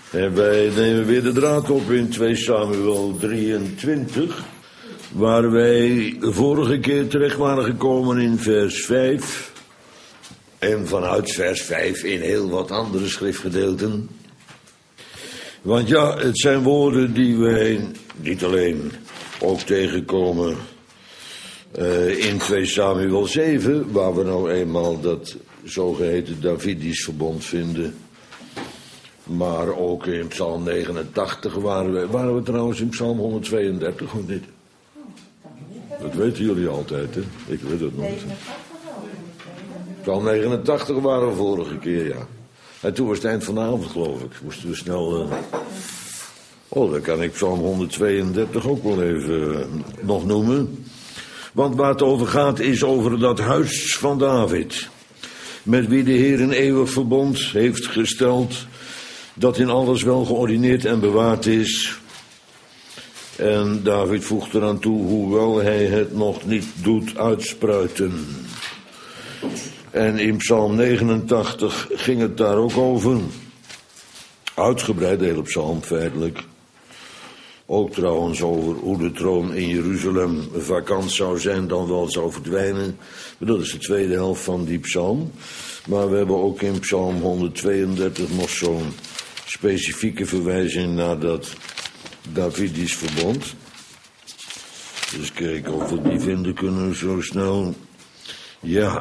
En wij nemen weer de draad op in 2 Samuel 23... waar wij vorige keer terecht waren gekomen in vers 5... en vanuit vers 5 in heel wat andere schriftgedeelten. Want ja, het zijn woorden die wij niet alleen ook tegenkomen in 2 Samuel 7... waar we nou eenmaal dat zogeheten Davidisch verbond vinden... maar ook in Psalm 89 waren we trouwens in Psalm 132 of niet? Dat weten jullie altijd, hè? Ik weet het nooit. Psalm 89 waren we vorige keer, ja. En toen was het eind van de avond, geloof ik. Moesten we snel... dan kan ik Psalm 132 ook wel even nog noemen. Want waar het over gaat is over dat huis van David. Met wie de Heer een eeuwig verbond heeft gesteld... dat in alles wel geordineerd en bewaard is. En David voegt eraan toe, hoewel hij het nog niet doet uitspruiten. En in Psalm 89 ging het daar ook over. Uitgebreid, de hele psalm feitelijk. Ook trouwens over hoe de troon in Jeruzalem vakant zou zijn, dan wel zou verdwijnen. Dat is de tweede helft van die psalm. Maar we hebben ook in Psalm 132 nog zo'n specifieke verwijzing naar dat Davidisch verbond. Dus kijken of we die vinden kunnen zo snel. Ja,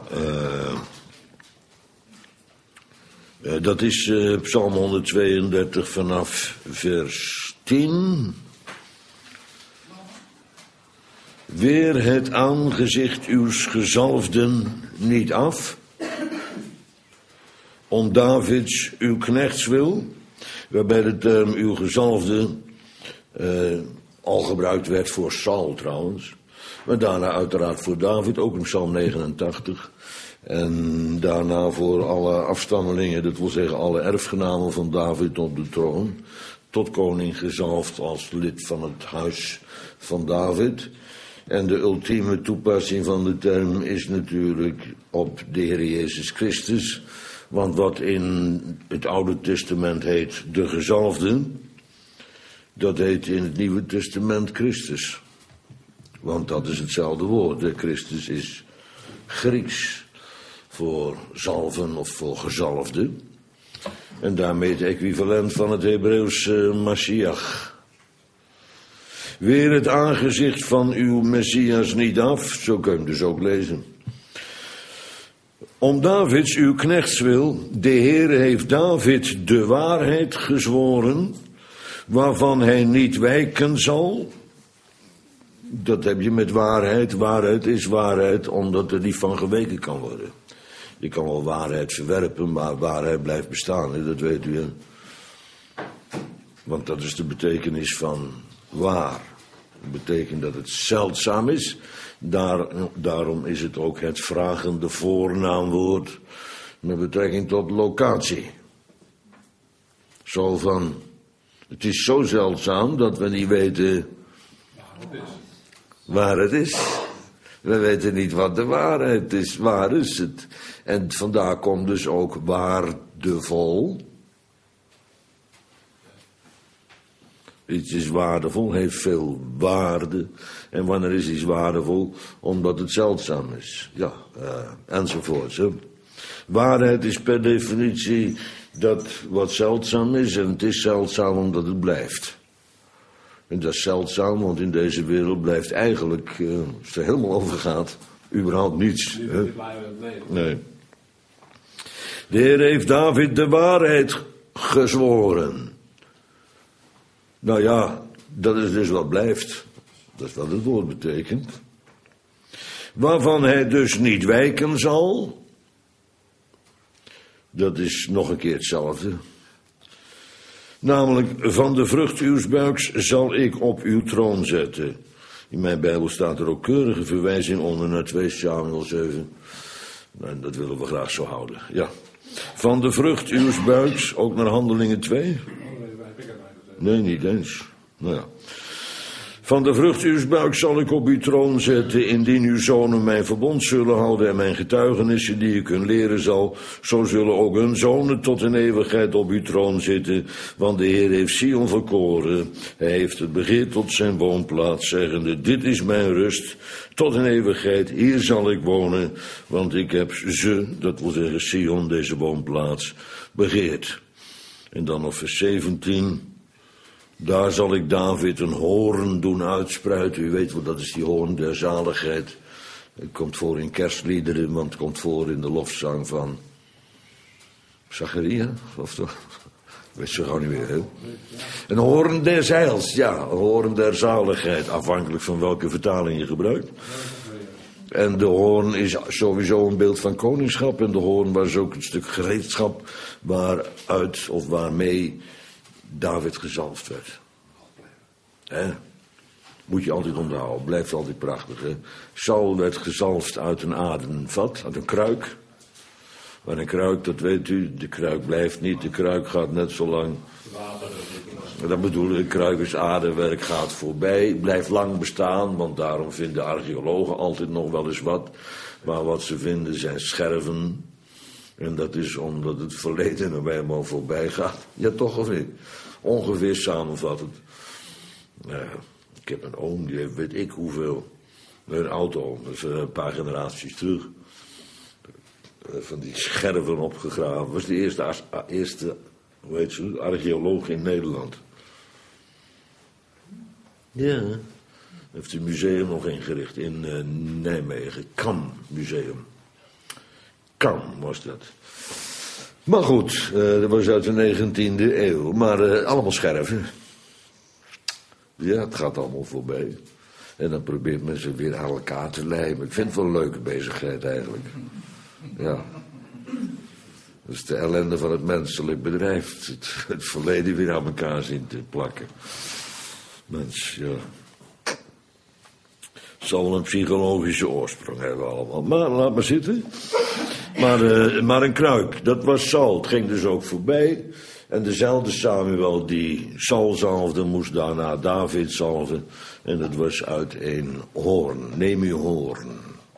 dat is Psalm 132 vanaf vers 10. Weer het aangezicht uws gezalfden niet af, om Davids uw knechts wil, waarbij de term uw gezalfde al gebruikt werd voor Saul trouwens, maar daarna uiteraard voor David, ook in Psalm 89. En daarna voor alle afstammelingen, dat wil zeggen alle erfgenamen van David op de troon, tot koning gezalfd als lid van het huis van David. En de ultieme toepassing van de term is natuurlijk op de Heer Jezus Christus. Want wat in het Oude Testament heet de gezalfde, dat heet in het Nieuwe Testament Christus. Want dat is hetzelfde woord. De Christus is Grieks voor zalven of voor gezalfde. En daarmee het equivalent van het Hebreeuws Mashiach. Weer het aangezicht van uw Messias niet af, zo kun je hem dus ook lezen. Om Davids uw knechts wil, de Heer heeft David de waarheid gezworen, waarvan hij niet wijken zal. Dat heb je met waarheid. Waarheid is waarheid, omdat er niet van geweken kan worden. Je kan wel waarheid verwerpen, maar waarheid blijft bestaan, hè? Dat weet u, hè? Want dat is de betekenis van waar. Dat betekent dat het zeldzaam is. Daarom is het ook het vragende voornaamwoord met betrekking tot locatie. Zo van, het is zo zeldzaam dat we niet weten waar het is. We weten niet wat de waarheid is. Waar is het? En vandaar komt dus ook waardevol. Iets is waardevol, heeft veel waarde. En wanneer is iets waardevol? Omdat het zeldzaam is. Ja, enzovoort. Hè. Waarheid is per definitie dat wat zeldzaam is. En het is zeldzaam omdat het blijft. En dat is zeldzaam, want in deze wereld blijft eigenlijk, als het er helemaal over gaat, überhaupt niets. Hè? Nee. De Heer heeft David de waarheid gezworen. Nou ja, dat is dus wat blijft. Dat is wat het woord betekent. Waarvan hij dus niet wijken zal. Dat is nog een keer hetzelfde. Namelijk, van de vrucht uws buiks zal ik op uw troon zetten. In mijn Bijbel staat er ook keurige verwijzing onder naar 2 Samuel 7. Nou, dat willen we graag zo houden, ja. Van de vrucht uws buiks, ook naar Handelingen 2? Nee, niet eens. Nou ja. Van de vrucht uws buik zal ik op uw troon zetten, indien uw zonen mijn verbond zullen houden en mijn getuigenissen die ik hun leren zal, zo zullen ook hun zonen tot in eeuwigheid op uw troon zitten, want de Heer heeft Sion verkoren, hij heeft het begeerd tot zijn woonplaats, zeggende, dit is mijn rust, tot in eeuwigheid, hier zal ik wonen, want ik heb ze, dat wil zeggen Sion, deze woonplaats, begeerd. En dan nog vers 17... Daar zal ik David een hoorn doen uitspruiten. U weet wel, dat is die hoorn der zaligheid. Het komt voor in kerstliederen, want het komt voor in de lofzang van Zacharia. Of toch? Weet ze gewoon niet meer, hè? Een hoorn des heils, ja, een hoorn der zaligheid. Afhankelijk van welke vertaling je gebruikt. En de hoorn is sowieso een beeld van koningschap. En de hoorn was ook een stuk gereedschap waaruit of waarmee David gezalfd werd. Hè? Moet je altijd onthouden, blijft altijd prachtig. Hè? Saul werd gezalfd uit een adenvat, uit een kruik. Maar een kruik, dat weet u, de kruik blijft niet, de kruik gaat net zo lang. Dat bedoel ik, kruik is aderwerk, gaat voorbij, blijft lang bestaan, want daarom vinden archeologen altijd nog wel eens wat. Maar wat ze vinden zijn scherven. En dat is omdat het verleden er bij hem al voorbij gaat. Ja, toch of niet? Ongeveer samenvattend. Ik heb een oom, die heeft weet ik hoeveel. Een auto, dat is een paar generaties terug. Van die scherven opgegraven. Was de eerste hoe heet ze, archeoloog in Nederland. Ja. Heeft een museum nog ingericht in Nijmegen. Kam Museum. Kam was dat. Maar goed, dat was uit de 19e eeuw. Maar allemaal scherven. Ja, het gaat allemaal voorbij. En dan probeert men ze weer aan elkaar te lijmen. Ik vind het wel een leuke bezigheid eigenlijk. Ja. Dat is de ellende van het menselijk bedrijf. Het verleden weer aan elkaar zien te plakken. Mens, ja. Het zal wel een psychologische oorsprong hebben allemaal. Maar laat maar zitten. Maar een kruik, dat was Saul. Het ging dus ook voorbij. En dezelfde Samuel die Saul zalfde, moest daarna David zalven. En dat was uit een hoorn. Neem uw hoorn.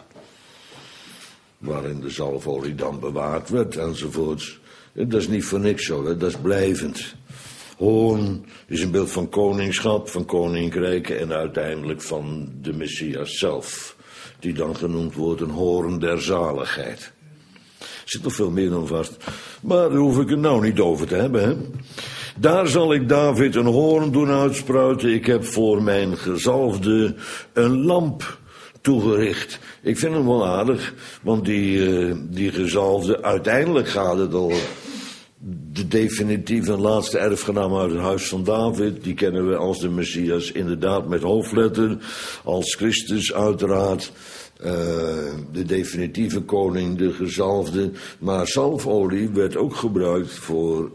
Waarin de zalfolie dan bewaard werd enzovoorts. En dat is niet voor niks zo, hè? Dat is blijvend. Hoorn is een beeld van koningschap, van koninkrijken en uiteindelijk van de Messias zelf. Die dan genoemd wordt een hoorn der zaligheid. Er zit nog veel meer dan vast. Maar daar hoef ik het nou niet over te hebben, hè. Daar zal ik David een hoorn doen uitspruiten. Ik heb voor mijn gezalfde een lamp toegericht. Ik vind hem wel aardig, want die gezalfde, uiteindelijk gaat het al de definitieve en laatste erfgenaam uit het huis van David. Die kennen we als de Messias, inderdaad met hoofdletter, als Christus uiteraard. De definitieve koning, de gezalfde. Maar zalfolie werd ook gebruikt voor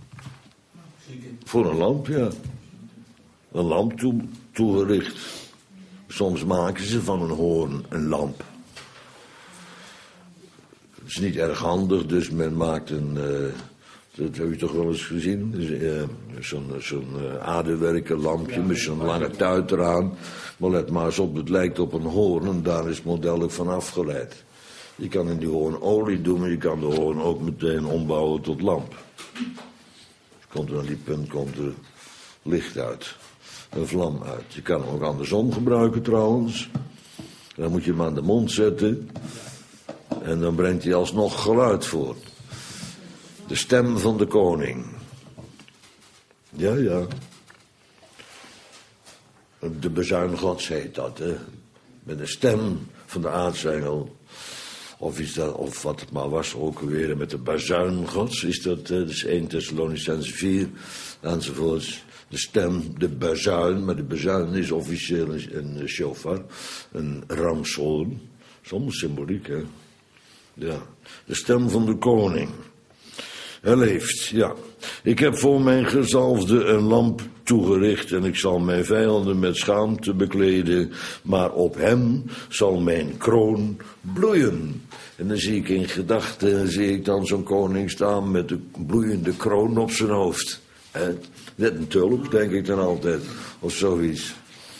een lamp, ja. Een lamp toegericht. Soms maken ze van een hoorn een lamp. Het is niet erg handig, dus men maakt een... dat heb je toch wel eens gezien? Zo'n aderwerken lampje met zo'n lange tuit eraan. Maar let maar eens op, het lijkt op een hoorn en daar is het model ook van afgeleid. Je kan in die hoorn olie doen, maar je kan de hoorn ook meteen ombouwen tot lamp. Komt er aan die punt komt er licht uit. Een vlam uit. Je kan hem ook andersom gebruiken trouwens. Dan moet je hem aan de mond zetten. En dan brengt hij alsnog geluid voort. De stem van de koning. Ja, ja. De bazuingods heet dat, hè. Met de stem van de aartsengel. Of wat het maar was ook weer. Met de bazuingods is dat, is 1 Thessalonicenzen 4 enzovoorts. De stem, de bazuin, maar de bazuin is officieel een shofar, een ramshoorn. Soms symboliek, hè. Ja, de stem van de koning. Hij leeft, ja. Ik heb voor mijn gezalfde een lamp toegericht en ik zal mijn vijanden met schaamte bekleden, maar op hem zal mijn kroon bloeien. En dan zie ik in gedachten, zie ik dan zo'n koning staan met de bloeiende kroon op zijn hoofd. Net een tulp, denk ik dan altijd, of zoiets.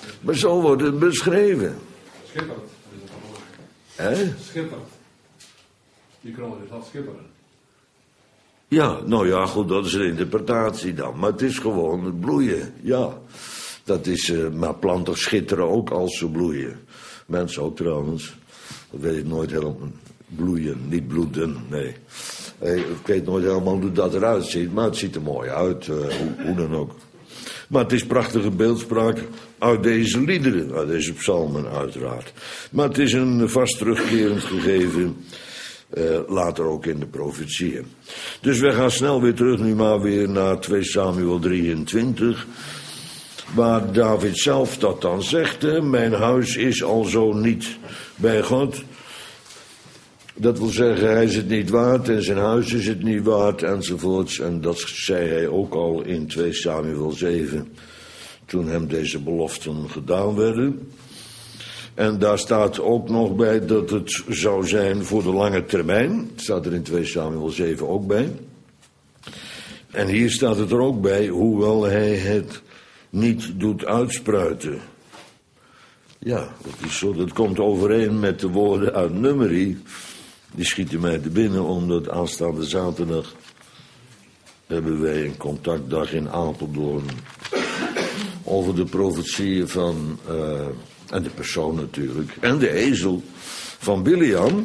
Maar zo wordt het beschreven. Schippert. Hè? Schippert. Die kroon is al schipperen. Ja, nou ja, goed, dat is een interpretatie dan. Maar het is gewoon het bloeien, ja. Dat is, maar planten schitteren ook als ze bloeien. Mensen ook trouwens. Dat weet ik nooit helemaal. Bloeien, niet bloeden, nee. Ik weet nooit helemaal hoe dat eruit ziet, maar het ziet er mooi uit, hoe dan ook. Maar het is prachtige beeldspraak uit deze liederen, uit deze psalmen uiteraard. Maar het is een vast terugkerend gegeven, later ook in de profetieën. Dus we gaan snel weer terug nu maar weer naar 2 Samuel 23... waar David zelf dat dan zegt, hè, mijn huis is al zo niet bij God. Dat wil zeggen, hij is het niet waard en zijn huis is het niet waard enzovoorts. En dat zei hij ook al in 2 Samuel 7, toen hem deze beloften gedaan werden. En daar staat ook nog bij dat het zou zijn voor de lange termijn. Het staat er in 2 Samuel 7 ook bij. En hier staat het er ook bij, hoewel hij het niet doet uitspruiten. Ja, dat is zo. Dat komt overeen met de woorden uit Numeri. Die schieten mij te binnen, omdat aanstaande zaterdag hebben wij een contactdag in Apeldoorn over de profetieën van, en de persoon natuurlijk, en de ezel van Biliam.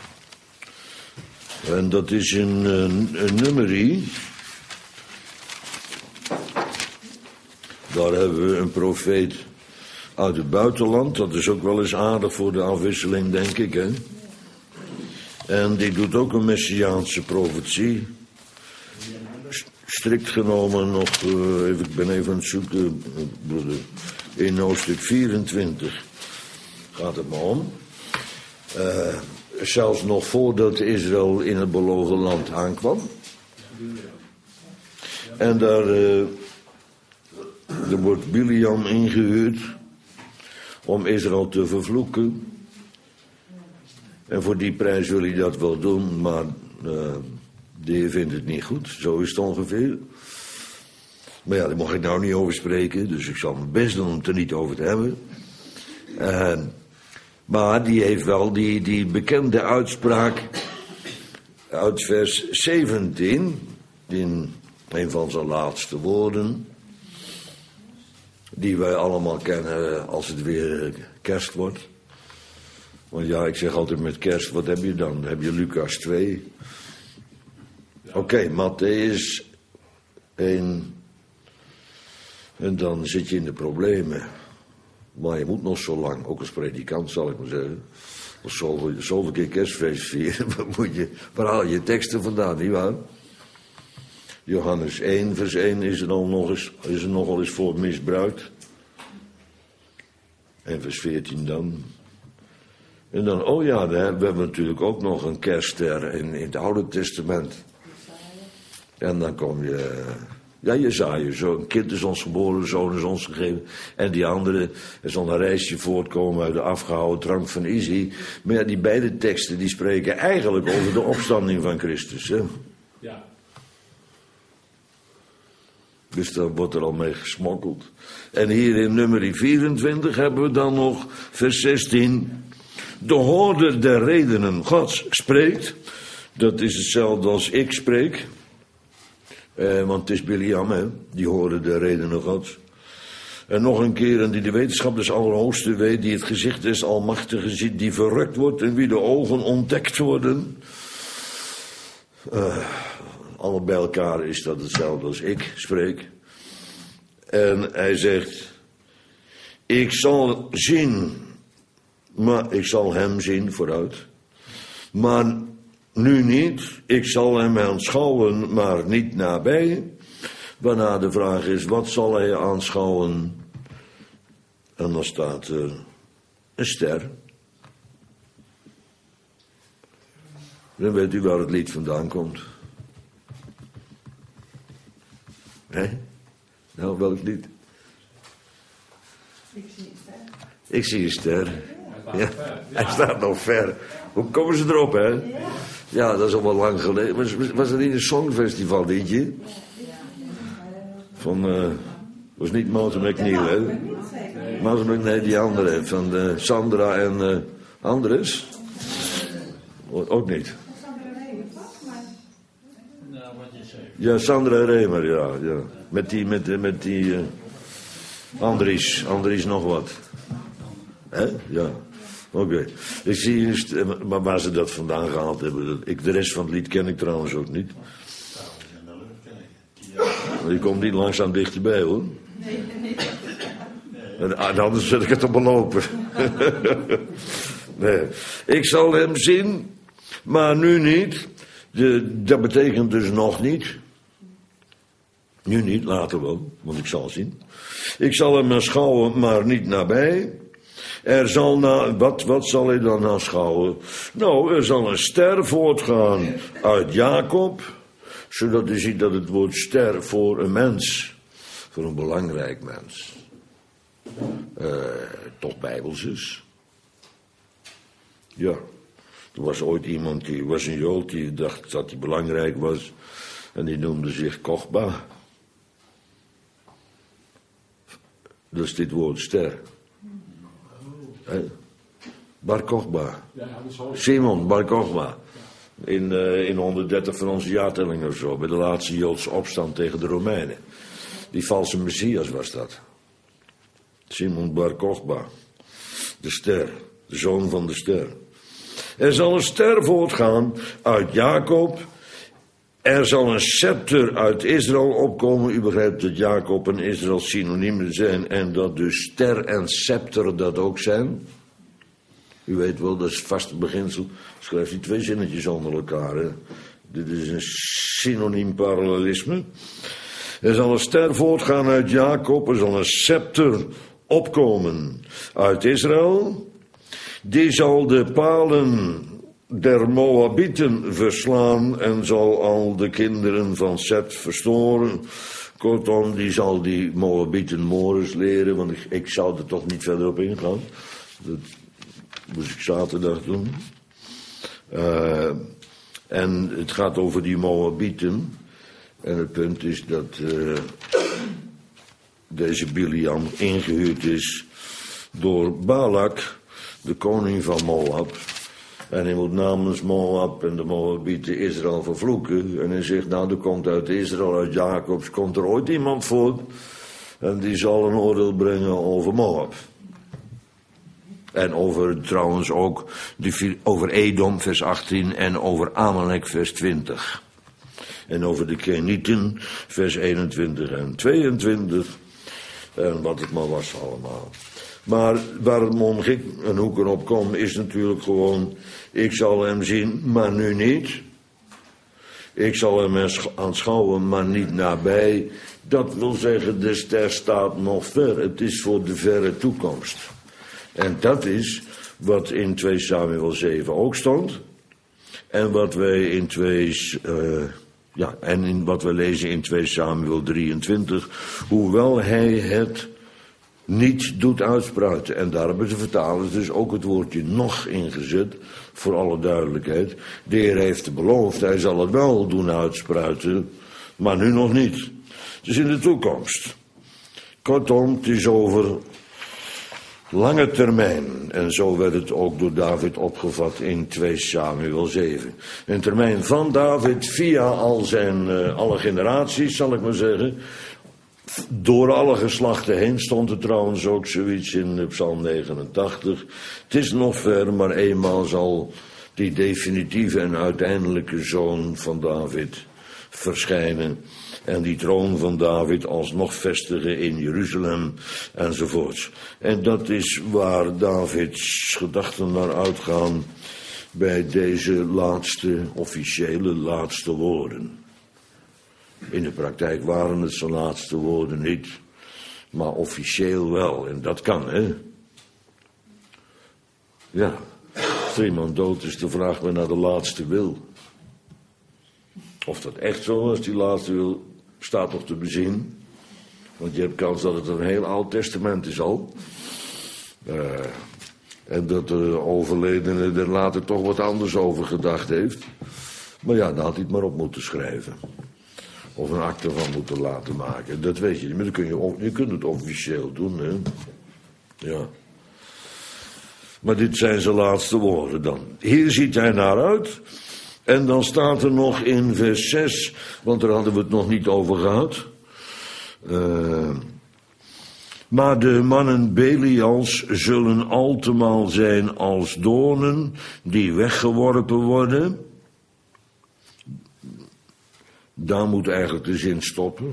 En dat is in Numeri. Daar hebben we een profeet uit het buitenland. Dat is ook wel eens aardig voor de afwisseling, denk ik, hè. En die doet ook een messiaanse profetie. Strikt genomen nog, ik ben even aan het zoeken, broeder. In hoofdstuk 24 gaat het maar om. Zelfs nog voordat Israël in het beloofde land aankwam. En daar wordt Biliam ingehuurd om Israël te vervloeken. En voor die prijs wil hij dat wel doen, maar de Heer vindt het niet goed. Zo is het ongeveer. Maar ja, daar mag ik nou niet over spreken, dus ik zal mijn best doen om het er niet over te hebben. Maar die heeft wel die bekende uitspraak uit vers 17, in een van zijn laatste woorden, die wij allemaal kennen als het weer kerst wordt. Want ja, ik zeg altijd met kerst, wat heb je dan? Dan heb je Lucas 2. Oké, Matthäus 1. En dan zit je in de problemen. Maar je moet nog zo lang, ook als predikant zal ik maar zeggen. Of zoveel keer kerstfeest vieren, waar haal je teksten vandaan, nietwaar? Johannes 1, vers 1 is er nogal eens voor misbruikt. En vers 14 dan. En dan, oh ja, we hebben natuurlijk ook nog een kerstster in het Oude Testament. En dan kom je, ja, Jesaja, zo een kind is ons geboren, een zoon is ons gegeven. En die andere, er zal een reisje voortkomen uit de afgehouden drank van Izzy. Maar ja, die beide teksten, die spreken eigenlijk over de opstanding van Christus, hè. Ja. Dus daar wordt er al mee gesmokkeld. En hier in Numeri 24 hebben we dan nog vers 16... De hoorder der redenen Gods spreekt. Dat is hetzelfde als ik spreek. Want het is Biliam, hè. Die hoorder der redenen Gods. En nog een keer, en die de wetenschap des Allerhoogste weet, die het gezicht des Almachtige ziet, die verrukt wordt en wie de ogen ontdekt worden. Alle bij elkaar is dat hetzelfde als ik spreek. En hij zegt, ik zal zien, maar ik zal hem zien vooruit. Maar nu niet, ik zal hem aanschouwen, maar niet nabij. Waarna de vraag is, wat zal hij aanschouwen? En dan staat er een ster. Dan weet u waar het lied vandaan komt. Hé? Nou, welk lied? Ik zie een ster. Ik zie een ster. Ja, hij staat nog ver. Hoe komen ze erop, hè? Ja, dat is al wel lang geleden. Was er niet een songfestival liedje? Van Was niet Martin McNeil, hè? Martin McNeil, die andere, van Sandra en Andres. Ook niet. Ja, Sandra Remer, ja. Met die Andries nog wat. Hè? Ja. Oké. Ik zie eens waar ze dat vandaan gehaald hebben. De rest van het lied ken ik trouwens ook niet. Je komt niet langzaam dichterbij, hoor. En anders zet ik het op belopen. Nee. Ik zal hem zien, maar nu niet. Dat betekent dus nog niet. Nu niet, later wel, want ik zal zien. Ik zal hem aanschouwen, maar niet nabij. Er zal wat zal hij dan aanschouwen? Nou, er zal een ster voortgaan uit Jacob, zodat u ziet dat het woord ster voor een mens, voor een belangrijk mens, toch bijbels is. Ja, er was ooit iemand, die was een Jood, die dacht dat hij belangrijk was, en die noemde zich Kochba. Dat is dit woord ster. Bar Kochba. Simon Bar Kochba. In 130 van onze jaartelling of zo. Bij de laatste Joodse opstand tegen de Romeinen. Die valse Messias was dat. Simon Bar Kochba. De ster. De zoon van de ster. Er zal een ster voortgaan uit Jacob. Er zal een scepter uit Israël opkomen. U begrijpt dat Jacob en Israël synoniemen zijn. En dat dus ster en scepter dat ook zijn. U weet wel, dat is het vaste beginsel. Schrijf die twee zinnetjes onder elkaar. Hè. Dit is een synoniem parallelisme. Er zal een ster voortgaan uit Jacob. Er zal een scepter opkomen uit Israël. Die zal de palen der Moabieten verslaan en zal al de kinderen van Seth verstoren. Kortom, die zal die Moabieten mores leren, want ik zou er toch niet verder op ingaan. Dat moest ik zaterdag doen. En het gaat over die Moabieten. En het punt is dat deze Biliam ingehuurd is door Balak, de koning van Moab. En hij moet namens Moab en de Moabieten Israël vervloeken. En hij zegt, nou, er komt uit Israël, uit Jacobs, komt er ooit iemand voort. En die zal een oordeel brengen over Moab. En over, trouwens ook, over Edom, vers 18, en over Amalek, vers 20. En over de Kenieten, vers 21 en 22. En wat het maar was allemaal. Maar waar het me om ging en hoe ik erop kom, is natuurlijk gewoon, ik zal hem zien, maar nu niet. Ik zal hem aanschouwen, maar niet nabij. Dat wil zeggen, de ster staat nog ver. Het is voor de verre toekomst. En dat is wat in 2 Samuel 7 ook stond. En wat wij in wat we lezen in 2 Samuel 23. Hoewel hij het niet doet uitspruiten. En daar hebben de vertalers dus ook het woordje nog ingezet, voor alle duidelijkheid. De Heer heeft beloofd, hij zal het wel doen uitspruiten, maar nu nog niet. Het is in de toekomst. Kortom, het is over lange termijn. En zo werd het ook door David opgevat in 2 Samuel 7. Een termijn van David via alle generaties, zal ik maar zeggen. Door alle geslachten heen stond er trouwens ook zoiets in Psalm 89. Het is nog ver, maar eenmaal zal die definitieve en uiteindelijke zoon van David verschijnen. En die troon van David alsnog vestigen in Jeruzalem enzovoorts. En dat is waar Davids gedachten naar uitgaan bij deze officiële laatste woorden. In de praktijk waren het zijn laatste woorden niet, maar officieel wel. En dat kan, hè? Ja, als er iemand dood is, dan vraagt men naar de laatste wil. Of dat echt zo was, die laatste wil, staat nog te bezien. Want je hebt kans dat het een heel oud testament is al. En dat de overledene er later toch wat anders over gedacht heeft. Maar ja, dan had hij het maar op moeten schrijven. of een akte van moeten laten maken. Dat weet je niet, maar je kunt het officieel doen, hè. Ja. Maar dit zijn zijn laatste woorden dan. Hier ziet hij naar uit. En dan staat er nog in vers 6, want daar hadden we het nog niet over gehad. Maar de mannen Belials zullen altemaal zijn als doornen die weggeworpen worden. Daar moet eigenlijk de zin stoppen.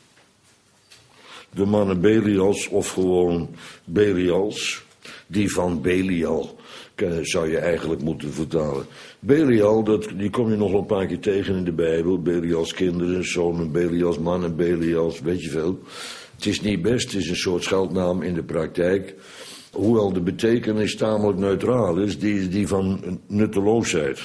De mannen Belials, of gewoon Belials, die van Belial, zou je eigenlijk moeten vertalen. Belial, die kom je nog een paar keer tegen in de Bijbel. Belials kinderen, zonen Belials, mannen Belials, weet je veel. Het is niet best, het is een soort scheldnaam in de praktijk. Hoewel de betekenis tamelijk neutraal is, die van nutteloosheid.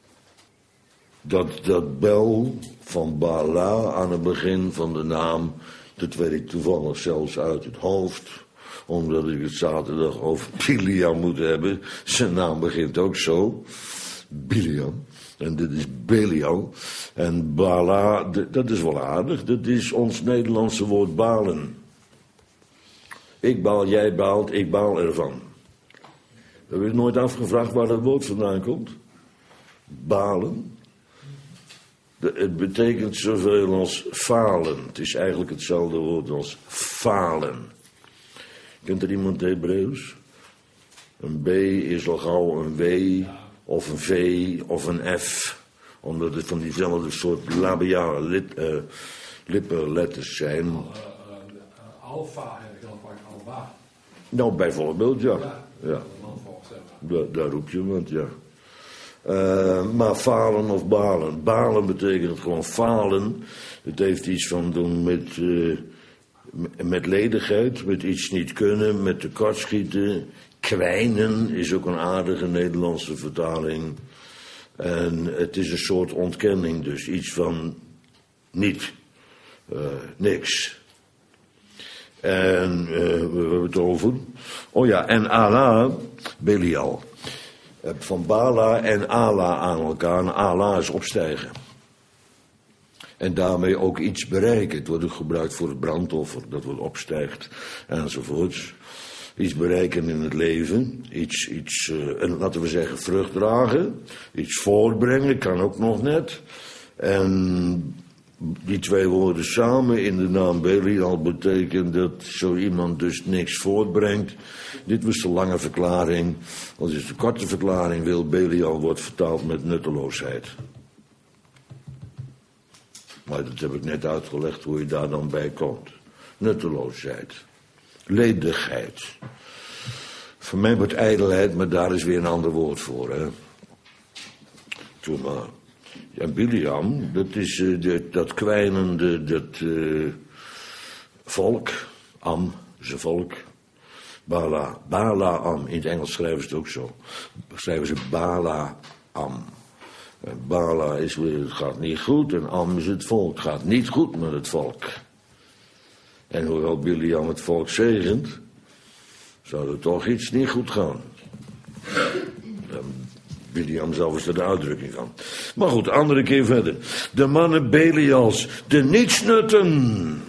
Dat bel van Bala aan het begin van de naam, dat weet ik toevallig zelfs uit het hoofd, omdat ik het zaterdag over Biliam moet hebben. Zijn naam begint ook zo, Biliam. En dit is Belial. En Bala, dat is wel aardig. Dat is ons Nederlandse woord balen. Ik baal, jij baalt, ik baal ervan. Heb je het nooit afgevraagd waar dat woord vandaan komt? Balen. Het betekent zoveel als falen. Het is eigenlijk hetzelfde woord als falen. Kent er iemand Hebreeuws? Een B is al gauw een W, of een V, of een F. Omdat het van diezelfde soort labiale lippenletters zijn. Alfa heb ik dan vaak alba. Nou, bijvoorbeeld, ja. Daar roep je want ja. Maar falen of balen. Balen betekent gewoon falen. Het heeft iets van doen met ledigheid, met iets niet kunnen, met tekortschieten. Kwijnen is ook een aardige Nederlandse vertaling. En het is een soort ontkenning, dus iets van niet, niks. En we hebben het over. Oh ja, en Allah, Belial. Van Bala en Allah aan elkaar. En Allah is opstijgen. En daarmee ook iets bereiken. Het wordt ook gebruikt voor het brandoffer, dat wordt opstijgt enzovoorts. Iets bereiken in het leven. Iets laten we zeggen, vrucht dragen. Iets voortbrengen, kan ook nog net. En die twee woorden samen in de naam Belial betekent dat zo iemand dus niks voortbrengt. Dit was de lange verklaring. Als je de korte verklaring wil, Belial wordt vertaald met nutteloosheid. Maar dat heb ik net uitgelegd hoe je daar dan bij komt. Nutteloosheid. Ledigheid. Voor mij wordt ijdelheid, maar daar is weer een ander woord voor, hè. Toen maar. Ja, Biliam, dat is dat kwijnende, volk. Am, is een volk. Bala-am. In het Engels schrijven ze het ook zo. Schrijven ze Bala-am. Bala is weer, het gaat niet goed. En Am is het volk. Het gaat niet goed met het volk. En hoewel Biliam het volk zegent, zou er toch iets niet goed gaan. Biliam zelf is er de uitdrukking van. Maar goed, andere keer verder. De mannen Belials, de nietsnutten,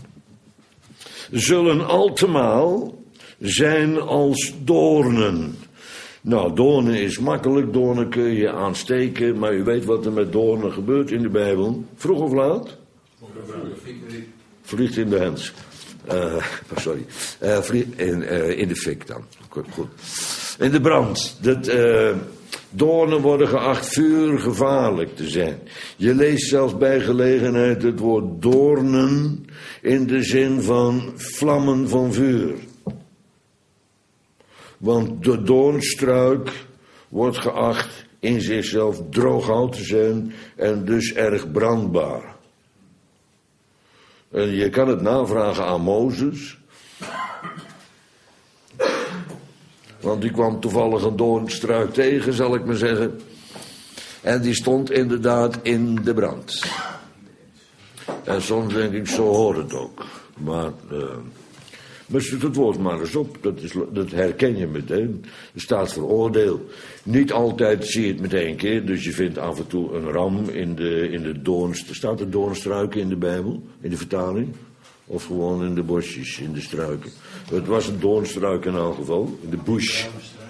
zullen altemaal zijn als doornen. Nou, doornen is makkelijk, doornen kun je aansteken, maar u weet wat er met doornen gebeurt in de Bijbel. Vroeg of laat? Vliegt in de hens. Sorry. In de fik dan. Goed. In de brand. Doornen worden geacht vuurgevaarlijk te zijn. Je leest zelfs bij gelegenheid het woord doornen in de zin van vlammen van vuur. Want de doornstruik wordt geacht in zichzelf droog hout te zijn en dus erg brandbaar. En je kan het navragen aan Mozes. Want die kwam toevallig een doornstruik tegen, zal ik maar zeggen. En die stond inderdaad in de brand. En soms denk ik, zo hoort het ook. Maar Maar zet het woord maar eens op, dat herken je meteen. Er staat voor oordeel. Niet altijd zie je het meteen keer, dus je vindt af en toe een ram in de doornstruik. Staat er doornstruiken in de Bijbel, in de vertaling? Of gewoon in de bosjes, in de struiken? Het was een doornstruik in elk geval, in de bush.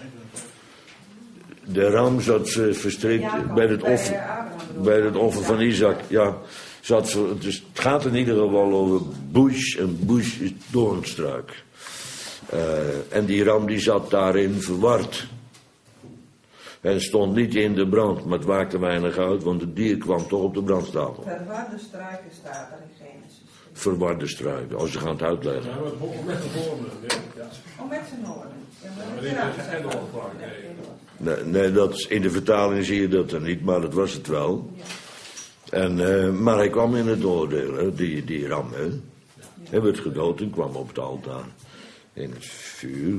De ram zat verstrikt bij het offer van Isaac. Ja, dus het gaat in ieder geval over bush, en bush is doornstruik. En die ram die zat daarin verward. En stond niet in de brand, maar het maakte weinig uit, want het dier kwam toch op de brandstapel. Verwarde struiken staat er in Genesis. Verwarde struiken, als je gaat uitleggen. Ja, met de hoornen. Ja. Oh, met zijn hoornen. Ja, Maar dit is Nee, in de vertaling zie je dat er niet, maar dat was het wel. En, maar hij kwam in het oordeel, hè, die ram. Hè. Hij werd gedood en kwam op het altaar. In het vuur.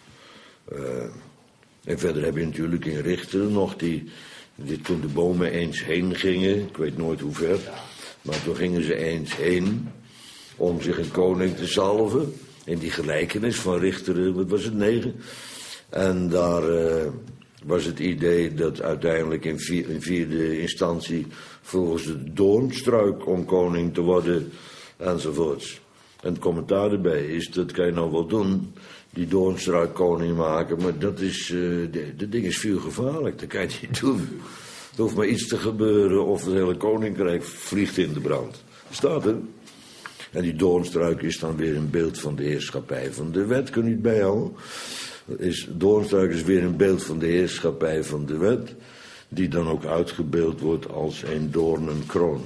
En verder heb je natuurlijk in Richteren nog toen de bomen eens heen gingen. Ik weet nooit hoe ver. Maar toen gingen ze eens heen om zich een koning te salven. In die gelijkenis van Richteren, wat was het, 9? En daar was het idee dat uiteindelijk in vierde instantie volgens de doornstruik om koning te worden enzovoorts. En het commentaar erbij is, dat kan je nou wel doen, die doornstruik koning maken, maar dat ding is vuurgevaarlijk, dat kan je niet doen. Er hoeft maar iets te gebeuren of het hele koninkrijk vliegt in de brand. Staat er. En die doornstruik is dan weer een beeld van de heerschappij van de wet, kun je het bijhouden. Doornstruik is weer een beeld van de heerschappij van de wet, die dan ook uitgebeeld wordt als een doornenkroon.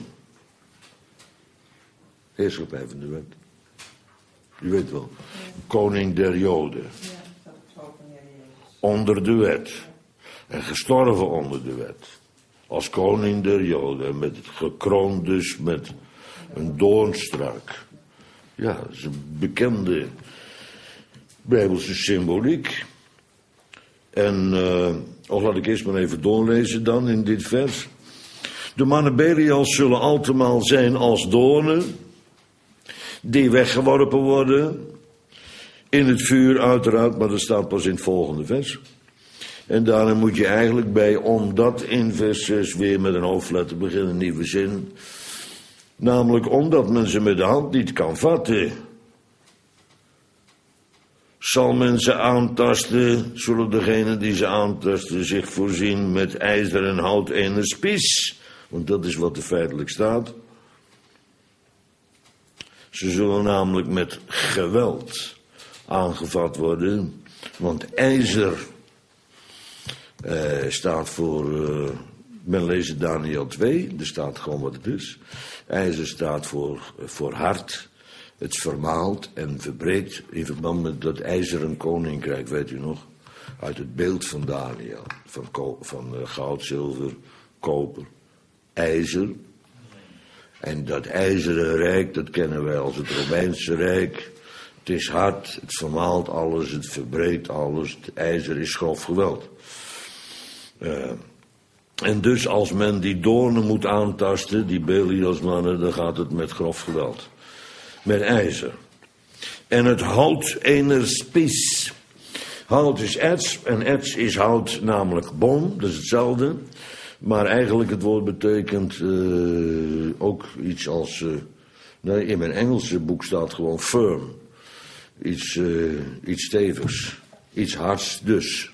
Heerschappij van de wet. U weet wel. Koning der Joden. Onder de wet. En gestorven onder de wet. Als koning der Joden. Met het gekroond dus met een doornstruik. Ja, dat is een bekende Bijbelse symboliek. En, laat ik eerst maar even doorlezen dan in dit vers. De mannen Belials zullen altemaal zijn als doornen, die weggeworpen worden. In het vuur uiteraard, maar dat staat pas in het volgende vers. En daarom moet je eigenlijk bij omdat in vers 6 weer met een hoofdletter beginnen, een nieuwe zin. Namelijk omdat men ze met de hand niet kan vatten. Zal men ze aantasten, zullen degenen die ze aantasten zich voorzien met ijzer en hout en een spies. Want dat is wat er feitelijk staat. Ze zullen namelijk met geweld aangevat worden. Want ijzer staat voor, men leest Daniel 2, er staat gewoon wat het is. IJzer staat voor hart. Het vermaalt en verbreekt in verband met dat ijzeren koninkrijk, weet u nog? Uit het beeld van Daniel. Van goud, zilver, koper, ijzer. En dat ijzeren rijk, dat kennen wij als het Romeinse rijk. Het is hard, het vermaalt alles, het verbreekt alles. Het ijzer is grof geweld. En dus als men die doornen moet aantasten, die Belialsmannen, dan gaat het met grof geweld. Met ijzer. En het hout ener spies. Hout is erts en erts is hout, namelijk boom, dat is hetzelfde. Maar eigenlijk het woord betekent ook iets als, in mijn Engelse boek staat gewoon firm. Iets stevigs, iets hards dus.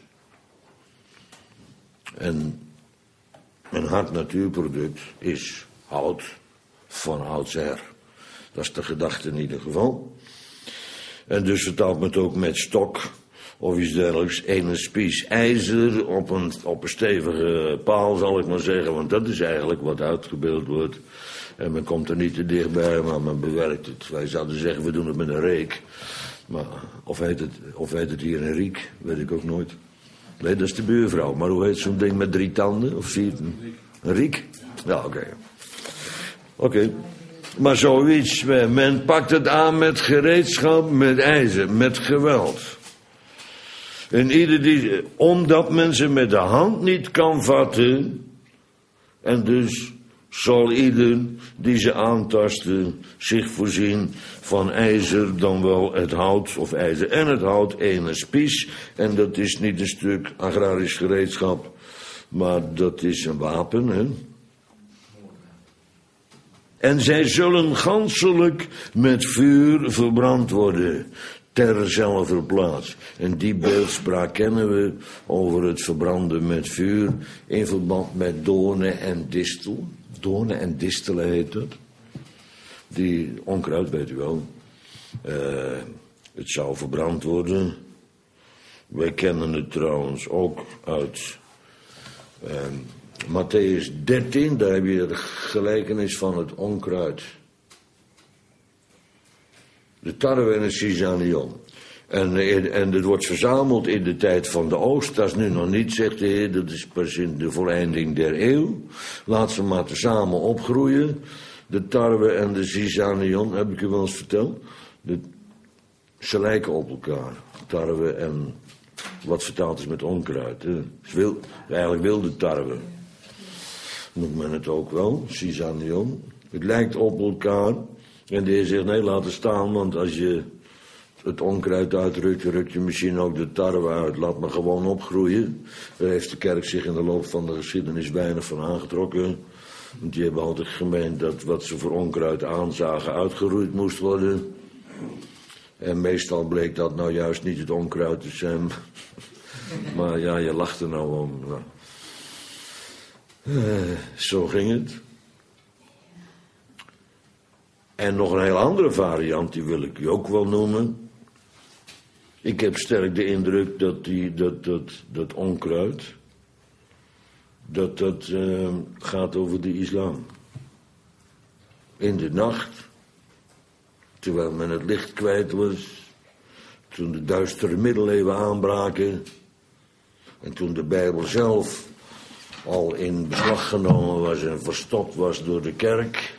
En een hard natuurproduct is hout van oudsher. Dat is de gedachte in ieder geval. En dus vertaalt men het ook met stok of iets dergelijks. Een spies ijzer op een stevige paal, zal ik maar zeggen. Want dat is eigenlijk wat uitgebeeld wordt. En men komt er niet te dichtbij, maar men bewerkt het. Wij zouden zeggen, we doen het met een reek. Maar, of heet het hier een riek, weet ik ook nooit. Nee, dat is de buurvrouw. Maar hoe heet zo'n ding met 3 tanden? Of 4? Een riek? Ja, oké. Maar zoiets, men pakt het aan met gereedschap, met ijzer, met geweld. En omdat men ze met de hand niet kan vatten, en dus zal ieder die ze aantasten zich voorzien van ijzer, dan wel het hout, of ijzer en het hout, ene spies. En dat is niet een stuk agrarisch gereedschap, maar dat is een wapen, hè. En zij zullen ganselijk met vuur verbrand worden, terzelfde plaats. En die beeldspraak kennen we over het verbranden met vuur in verband met doornen en distel. Doornen en distelen heet het. Die onkruid, weet u wel. Het zou verbrand worden. Wij kennen het trouwens ook uit Mattheüs 13. Daar heb je de gelijkenis van het onkruid. De tarwe en het sisanion. En het wordt verzameld in de tijd van de oogst. Dat is nu nog niet, zegt de Heer. Dat is pas in de voleinding der eeuw. Laat ze maar tezamen opgroeien. De tarwe en de sisanion, heb ik u wel eens verteld. Ze lijken op elkaar. Tarwe en wat vertaald is met onkruid. Eigenlijk wilde tarwe. Noemt men het ook wel, sisanion. Het lijkt op elkaar. En de Heer zegt, nee, laat het staan, want als je het onkruid uitrukt, rukt je misschien ook de tarwe uit. Laat maar gewoon opgroeien. Daar heeft de kerk zich in de loop van de geschiedenis weinig van aangetrokken. Want die hebben altijd gemeend dat wat ze voor onkruid aanzagen uitgeroeid moest worden. En meestal bleek dat nou juist niet het onkruid te zijn. Maar ja, je lacht er nou om. Zo ging het. En nog een heel andere variant, die wil ik u ook wel noemen. Ik heb sterk de indruk dat onkruid, dat gaat over de islam. In de nacht, terwijl men het licht kwijt was, toen de duistere middeleeuwen aanbraken, en toen de Bijbel zelf al in beslag genomen was en verstopt was door de kerk,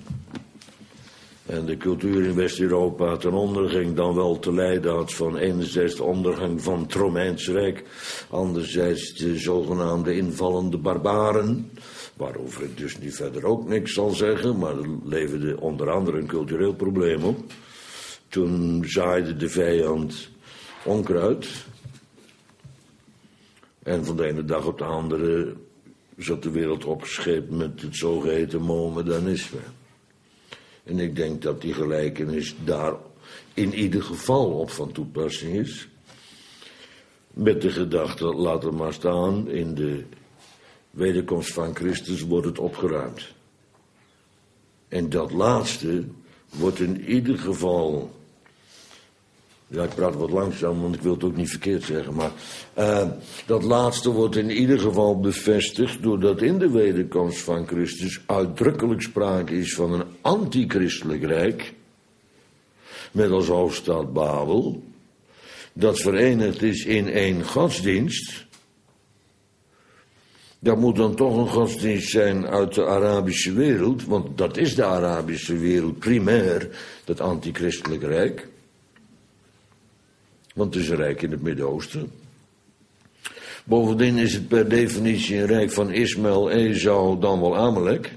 en de cultuur in West-Europa ten onder ging, dan wel te lijden had van enerzijds de ondergang van het Romeinse Rijk, anderzijds de zogenaamde invallende barbaren, waarover ik dus niet verder ook niks zal zeggen, maar er leverde onder andere een cultureel probleem op. Toen zaaide de vijand onkruid en van de ene dag op de andere zat de wereld opgescheept met het zogeheten Mohammedanisme. En ik denk dat die gelijkenis daar in ieder geval op van toepassing is. Met de gedachte, laat het maar staan, in de wederkomst van Christus wordt het opgeruimd. En dat laatste wordt in ieder geval, ja, ik praat wat langzaam, want ik wil het ook niet verkeerd zeggen, maar dat laatste wordt in ieder geval bevestigd doordat in de wederkomst van Christus uitdrukkelijk sprake is van een antichristelijk rijk, met als hoofdstad Babel, dat verenigd is in één godsdienst. Dat moet dan toch een godsdienst zijn uit de Arabische wereld, want dat is de Arabische wereld primair, dat antichristelijk rijk. Want het is een rijk in het Midden-Oosten. Bovendien is het per definitie een rijk van Ismaël, Esau, dan wel Amalek.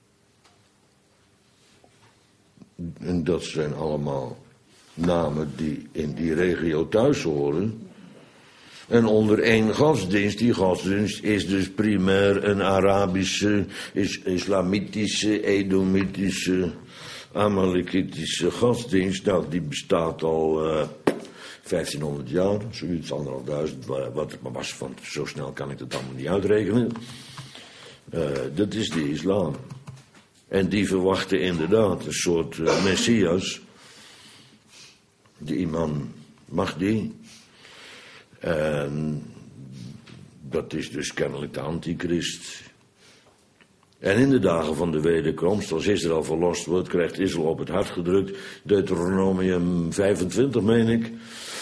En dat zijn allemaal namen die in die regio thuis horen. En onder één godsdienst, die godsdienst is dus primair een Arabische, islamitische, edomitische, amalekitische godsdienst. Nou, die bestaat al 1500 jaar, zoiets, 1500, wat het maar was, van zo snel kan ik dat allemaal niet uitrekenen. Dat is de islam. En die verwachten inderdaad een soort Messias, de imam Mahdi. En dat is dus kennelijk de antichrist. En in de dagen van de wederkomst, als Israël verlost wordt, krijgt Israël op het hart gedrukt, Deuteronomium 25, meen ik,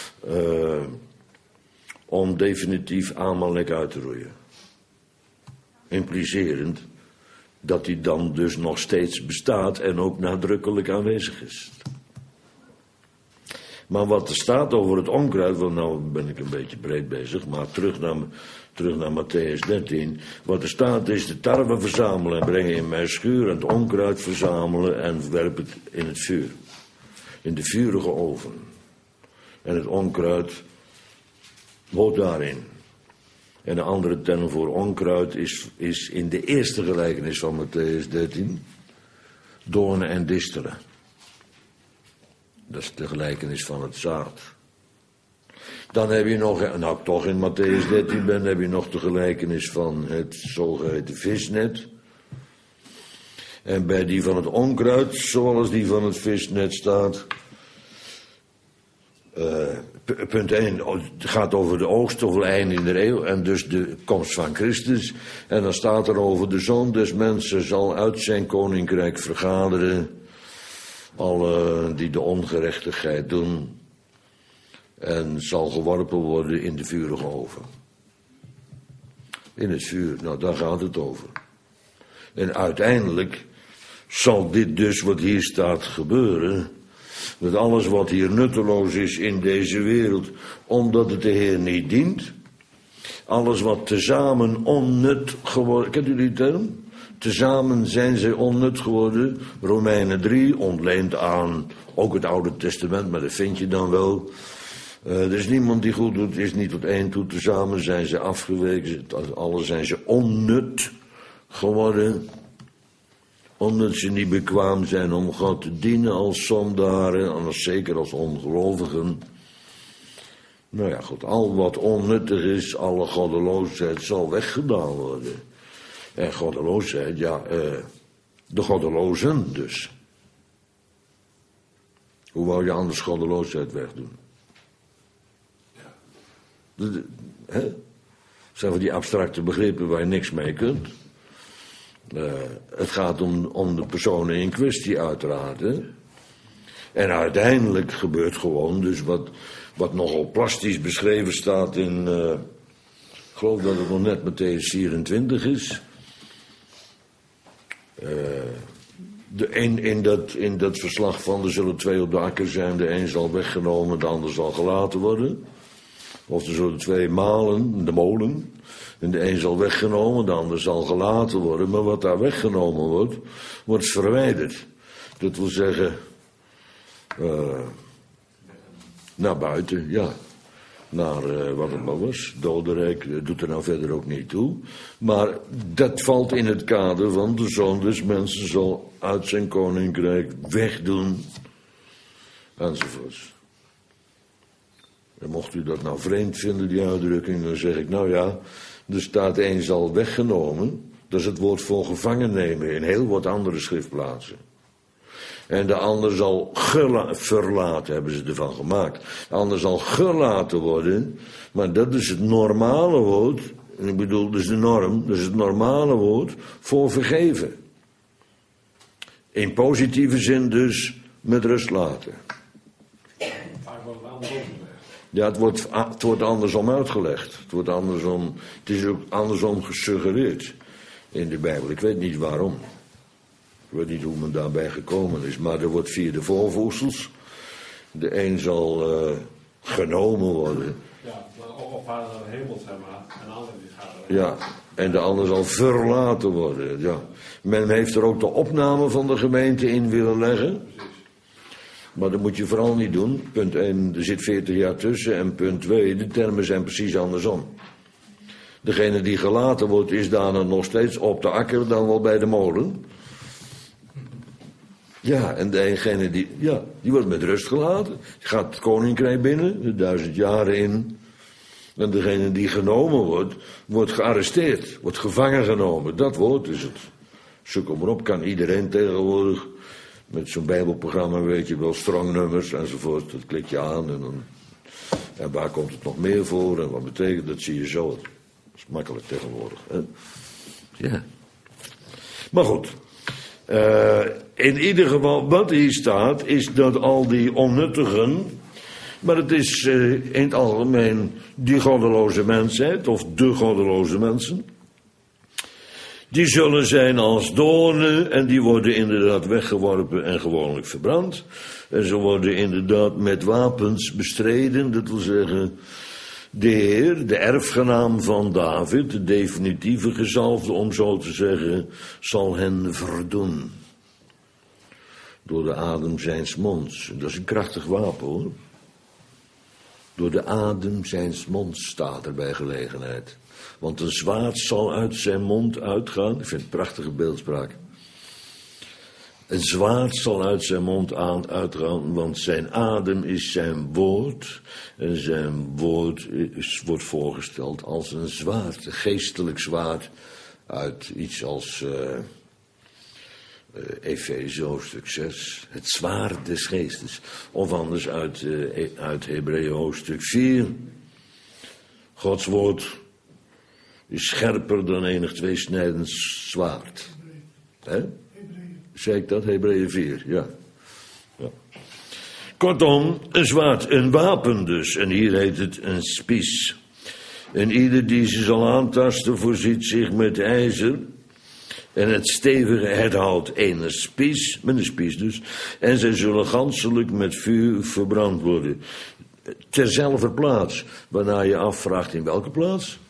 om definitief Amalek uit te roeien. Implicerend dat hij dan dus nog steeds bestaat en ook nadrukkelijk aanwezig is. Maar wat er staat over het onkruid, want nou ben ik een beetje breed bezig, maar terug naar Matthäus 13. Wat er staat is de tarwe verzamelen en brengen in mijn schuur en het onkruid verzamelen en werp het in het vuur. In de vurige oven. En het onkruid woont daarin. En de andere term voor onkruid is in de eerste gelijkenis van Matthäus 13. Doornen en distelen. Dat is de gelijkenis van het zaad. Dan heb je nog, nou ik toch in Matthäus 13 ben, heb je nog de gelijkenis van het zogeheten visnet. En bij die van het onkruid, zoals die van het visnet staat. Punt 1, het gaat over de oogst of einde in de eeuw en dus de komst van Christus. En dan staat er over de Zoon des Mensen zal uit zijn koninkrijk vergaderen. Alle die de ongerechtigheid doen. En zal geworpen worden in de vurige oven. In het vuur, nou daar gaat het over. En uiteindelijk zal dit dus wat hier staat gebeuren. Dat alles wat hier nutteloos is in deze wereld, omdat het de Heer niet dient. Alles wat tezamen onnut geworden, kent u die term? Tezamen zijn zij onnut geworden. Romeinen 3 ontleent aan ook het Oude Testament, maar dat vind je dan wel. Er is niemand die goed doet, is niet tot één toe. Tezamen zijn ze afgeweken, alles zijn ze onnut geworden. Omdat ze niet bekwaam zijn om God te dienen als zondaren, anders zeker als ongelovigen. Nou ja, goed, al wat onnuttig is, alle goddeloosheid zal weggedaan worden. En goddeloosheid, ja, de goddelozen dus. Hoe wou je anders goddeloosheid wegdoen? Hè? Dat zijn van die abstracte begrippen waar je niks mee kunt. Het gaat om de personen in kwestie uiteraard. Hè? En uiteindelijk gebeurt gewoon dus wat nogal plastisch beschreven staat in... ik geloof dat het nog net Matthäus 24 is. In dat verslag van er zullen twee op de akker zijn, de een zal weggenomen, de ander zal gelaten worden. Of er zullen twee malen, de molen, en de een zal weggenomen, de ander zal gelaten worden. Maar wat daar weggenomen wordt, wordt verwijderd. Dat wil zeggen, naar buiten, ja. Naar wat het maar was, dodenrijk, doet er nou verder ook niet toe. Maar dat valt in het kader van de Zoon des Mensen zal uit zijn koninkrijk wegdoen, enzovoorts. En mocht u dat nou vreemd vinden, die uitdrukking, dan zeg ik, nou ja, er staat één zal weggenomen. Dat is het woord voor gevangen nemen in heel wat andere schriftplaatsen. En de ander zal verlaten, hebben ze ervan gemaakt. De ander zal gelaten worden, maar dat is het normale woord. En ik bedoel, dat is de norm, dat is het normale woord voor vergeven. In positieve zin dus met rust laten. Vaak wordt het andersom gezegd. Ja, het wordt andersom uitgelegd. Het is ook andersom gesuggereerd in de Bijbel. Ik weet niet waarom. Ik weet niet hoe men daarbij gekomen is. Maar er wordt via de voorvoegsels. De een zal genomen worden. Ja, of vader naar de hemel, zeg maar. En de ander die gaat er. Ja, en de ander zal verlaten worden. Ja. Men heeft er ook de opname van de gemeente in willen leggen. Precies. Maar dat moet je vooral niet doen. Punt 1, er zit 40 jaar tussen. En punt 2, de termen zijn precies andersom. Degene die gelaten wordt, is daarna nog steeds op de akker, dan wel bij de molen. Ja, en degene die wordt met rust gelaten. Die gaat het koninkrijk binnen, de 1000 jaren in. En degene die genomen wordt, wordt gearresteerd, wordt gevangen genomen. Dat woord is het. Zoek hem maar op, kan iedereen tegenwoordig. Met zo'n bijbelprogramma weet je wel, strongnummers enzovoort. Dat klik je aan en waar komt het nog meer voor en wat betekent dat, zie je zo. Dat is makkelijk tegenwoordig. Hè? Ja. Maar goed. In ieder geval, wat hier staat, is dat al die onnuttigen, maar het is in het algemeen die goddeloze mensheid, of de goddeloze mensen, Die zullen zijn als doornen en die worden inderdaad weggeworpen en gewoonlijk verbrand. En ze worden inderdaad met wapens bestreden, dat wil zeggen, de Heer, de erfgenaam van David, de definitieve gezalfde, om zo te zeggen, zal hen verdoen. Door de adem zijns monds. Dat is een krachtig wapen, hoor. Door de adem zijns monds staat er bij gelegenheid. Want een zwaard zal uit zijn mond uitgaan. Ik vind het een prachtige beeldspraak. Een zwaard zal uit zijn mond uitgaan, want zijn adem is zijn woord. En zijn woord wordt voorgesteld als een zwaard, een geestelijk zwaard. Uit iets als Efeze hoofdstuk 6, het zwaard des geestes. Of anders uit Hebreeën hoofdstuk 4. Gods woord is scherper dan enig tweesnijdend zwaard. Hè? Zeg ik dat? Hebreeën 4, ja. Kortom, een zwaard, een wapen dus. En hier heet het een spies. En ieder die ze zal aantasten, voorziet zich met ijzer. En het stevige, het houdt een spies, met een spies dus. En zij zullen ganselijk met vuur verbrand worden. Terzelfde plaats. Waarna je afvraagt in welke plaats?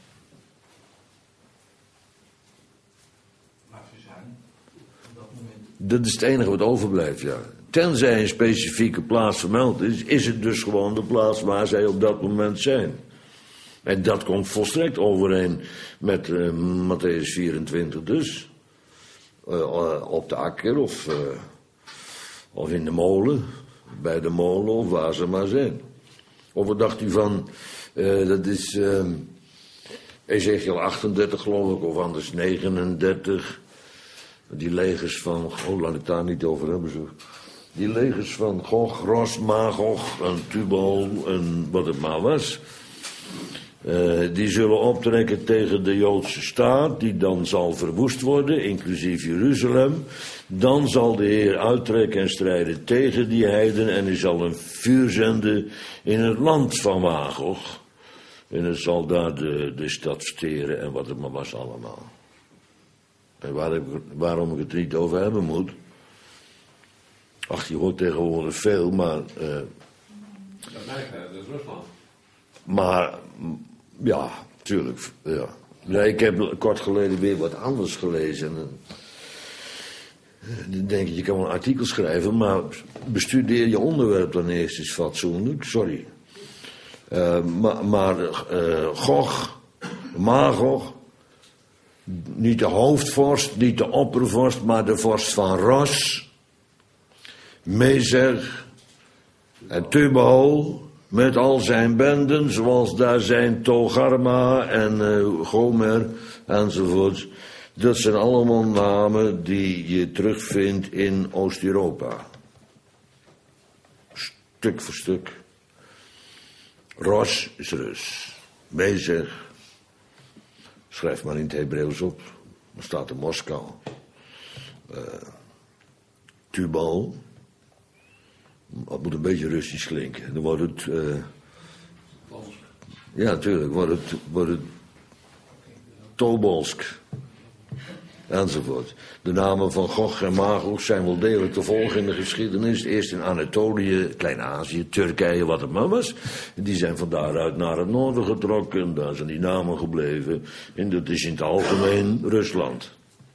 Dat is het enige wat overblijft, ja. Tenzij een specifieke plaats vermeld is, is het dus gewoon de plaats waar zij op dat moment zijn. En dat komt volstrekt overeen met Matthäus 24 dus. Op de akker of in de molen, bij de molen of waar ze maar zijn. Of wat dacht u van, dat is Ezekiel 38 geloof ik, of anders 39... Die legers van, laat ik daar niet over hebben zo. Die legers van Gog, Ros, Magog en Tubal en wat het maar was. Die zullen optrekken tegen de Joodse staat, die dan zal verwoest worden, inclusief Jeruzalem. Dan zal de Heer uittrekken en strijden tegen die heiden en hij zal een vuur zenden in het land van Magog. En het zal daar de stad verteren en wat het maar was allemaal. En waarom ik het er niet over hebben moet. Ach, je hoort tegenwoordig veel, maar. Dat lijkt dat is Rusland. Maar, ja, tuurlijk. Ja. Ja, ik heb kort geleden weer wat anders gelezen. En, dan denk je kan wel een artikel schrijven, maar bestudeer je onderwerp dan eerst eens fatsoenlijk. Sorry. Gog, Magog. Niet de hoofdvorst, niet de oppervorst, maar de vorst van Ros, Mezeg en Tubal, met al zijn benden, zoals daar zijn Togarma en Gomer enzovoort. Dat zijn allemaal namen die je terugvindt in Oost-Europa. Stuk voor stuk. Ros is Rus, Mezeg. Schrijf maar in het Hebreeuws op. Dan staat er Moskou. Tubal. Dat moet een beetje Russisch klinken. Dan wordt het. Ja, natuurlijk. Wordt het Tobolsk. Enzovoort. De namen van Gog en Magog zijn wel degelijk te volgen in de geschiedenis. Eerst in Anatolië, Klein-Azië, Turkije, wat het maar was. Die zijn van daaruit naar het noorden getrokken. Daar zijn die namen gebleven. En dat is in het algemeen Rusland.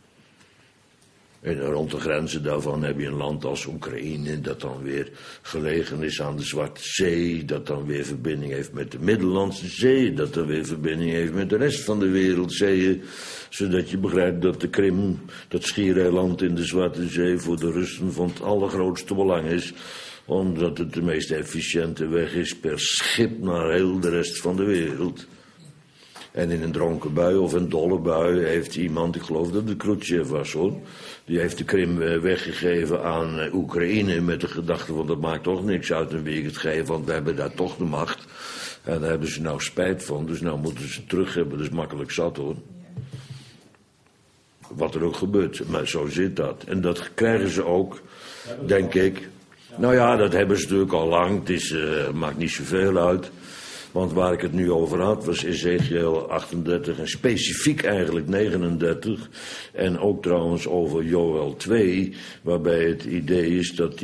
En rond de grenzen daarvan heb je een land als Oekraïne, dat dan weer gelegen is aan de Zwarte Zee, dat dan weer verbinding heeft met de Middellandse Zee, dat dan weer verbinding heeft met de rest van de wereldzeeën, zodat je begrijpt dat de Krim, dat schiereiland in de Zwarte Zee, voor de Russen van het allergrootste belang is, omdat het de meest efficiënte weg is per schip naar heel de rest van de wereld. En in een dronken bui of een dolle bui heeft iemand, ik geloof dat het Khrushchev was hoor, die heeft de Krim weggegeven aan Oekraïne met de gedachte van dat maakt toch niks uit en wie ik het geef, want we hebben daar toch de macht. En daar hebben ze nou spijt van, dus nou moeten ze het terug hebben, dus makkelijk zat hoor. Wat er ook gebeurt, maar zo zit dat. En dat krijgen ze ook, denk ik. Nou ja, dat hebben ze natuurlijk al lang, het maakt niet zoveel uit. Want waar ik het nu over had was Ezekiel 38 en specifiek eigenlijk 39. En ook trouwens over Joël 2, waarbij het idee is dat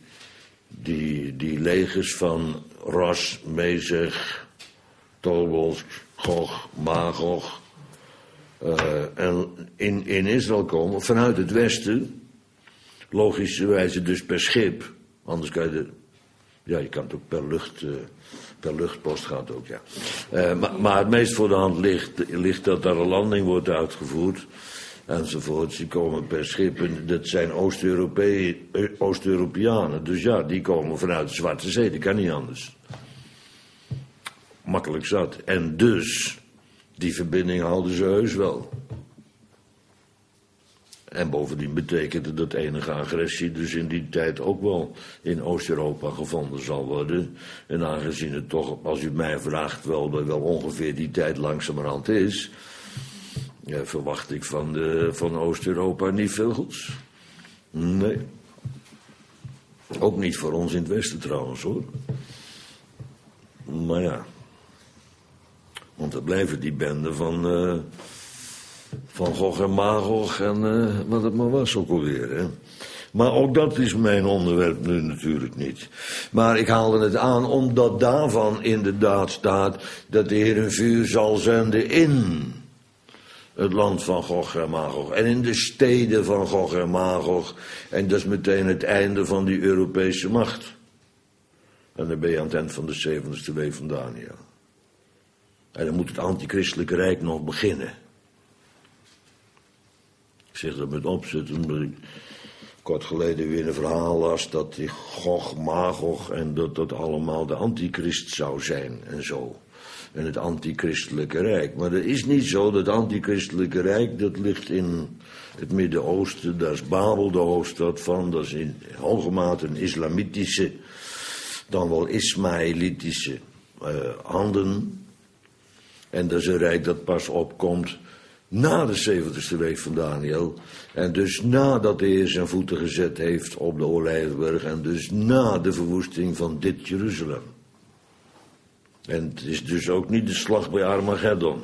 die legers van Ras, Mezech, Tobel, Gog, Magog en in Israël komen vanuit het westen, logischerwijze dus per schip, anders kan je kan het ook per luchtpost gaat ook, ja. Maar het meest voor de hand ligt dat daar een landing wordt uitgevoerd enzovoort. Die komen per schip en dat zijn Oost-Europeanen. Dus ja, die komen vanuit de Zwarte Zee, dat kan niet anders. Makkelijk zat. En dus, die verbinding houden ze heus wel. En bovendien betekende dat enige agressie dus in die tijd ook wel in Oost-Europa gevonden zal worden. En aangezien het toch, als u mij vraagt, wel ongeveer die tijd langzamerhand is, verwacht ik van Oost-Europa niet veel goeds. Nee. Ook niet voor ons in het Westen trouwens, hoor. Maar ja. Want er blijven die benden van Gog en Magog en wat het maar was ook alweer, hè. Maar ook dat is mijn onderwerp nu natuurlijk niet. Maar ik haalde het aan omdat daarvan inderdaad staat dat de Heer een vuur zal zenden in het land van Gog en Magog. En in de steden van Gog en Magog. En dat is meteen het einde van die Europese macht. En dan ben je aan het eind van de 70ste week van Daniel. En dan moet het antichristelijke rijk nog beginnen. Ik zeg dat met opzet, omdat ik kort geleden weer een verhaal las dat die Gog, Magog en dat allemaal de antichrist zou zijn en zo. En het antichristelijke rijk. Maar dat is niet zo, dat antichristelijke rijk, dat ligt in het Midden-Oosten. Daar is Babel de hoofdstad van, dat is in hoge mate een islamitische, dan wel Ismaëlitische handen. En dat is een rijk dat pas opkomt na de 70ste week van Daniel. En dus nadat de Heer zijn voeten gezet heeft op de Olijfberg. En dus na de verwoesting van dit Jeruzalem. En het is dus ook niet de slag bij Armageddon.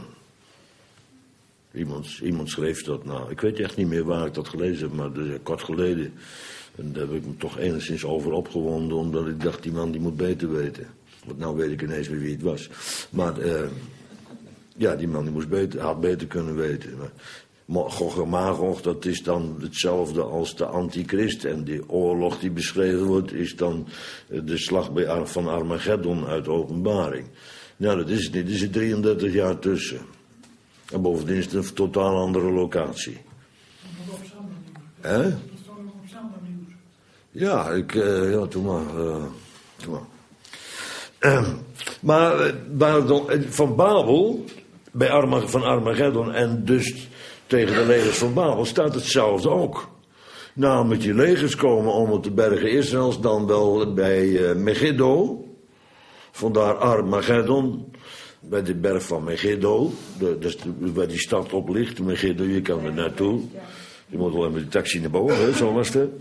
Iemand schreef dat nou. Ik weet echt niet meer waar ik dat gelezen heb, maar kort geleden. En daar heb ik me toch enigszins over opgewonden, omdat ik dacht, die man die moet beter weten. Want nou weet ik ineens weer wie het was. Maar ja, die man die had beter kunnen weten. Maar Gog en Magog, dat is dan hetzelfde als de antichrist. En die oorlog die beschreven wordt, is dan de slag van Armageddon uit Openbaring. Nou, dat is het niet. Er zit 33 jaar tussen. En bovendien is het een totaal andere locatie. Hè? Dat staat ook op Zandanieuws. Ja, doe maar. Maar van Babel, van Armageddon en dus tegen de legers van Babel staat hetzelfde ook. Namelijk die legers komen om op de bergen Israëls, dan wel bij Megiddo. Vandaar Armageddon, bij de berg van Megiddo. Dus waar die stad op ligt, Megiddo, je kan er naartoe. Je moet wel met de taxi naar boven, hè, zo was het.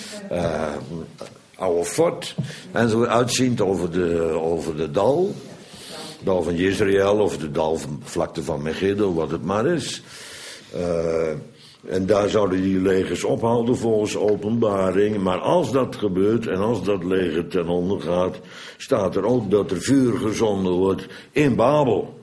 Oude fort. En zo uitziend over de dal. Dal van Jezreel of de vlakte van Megiddo, wat het maar is. En daar zouden die legers ophouden volgens Openbaring. Maar als dat gebeurt en als dat leger ten onder gaat, staat er ook dat er vuur gezonden wordt in Babel.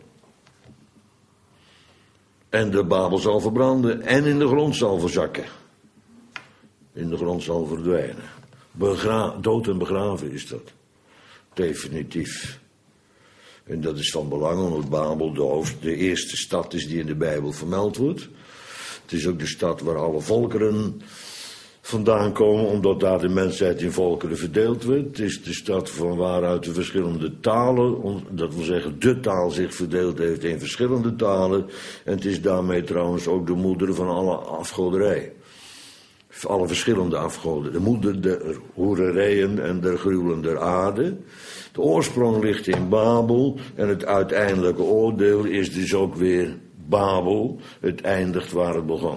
En de Babel zal verbranden en in de grond zal verzakken. In de grond zal verdwijnen. Dood en begraven is dat. Definitief. En dat is van belang omdat Babel de eerste stad is die in de Bijbel vermeld wordt. Het is ook de stad waar alle volkeren vandaan komen, omdat daar de mensheid in volkeren verdeeld werd. Het is de stad van waaruit de verschillende talen, dat wil zeggen de taal zich verdeeld heeft in verschillende talen. En het is daarmee trouwens ook de moeder van alle afgoderij. Alle verschillende afgoden. De moeder der hoererijen en der gruwelen der aarde. De oorsprong ligt in Babel en het uiteindelijke oordeel is dus ook weer Babel. Het eindigt waar het begon.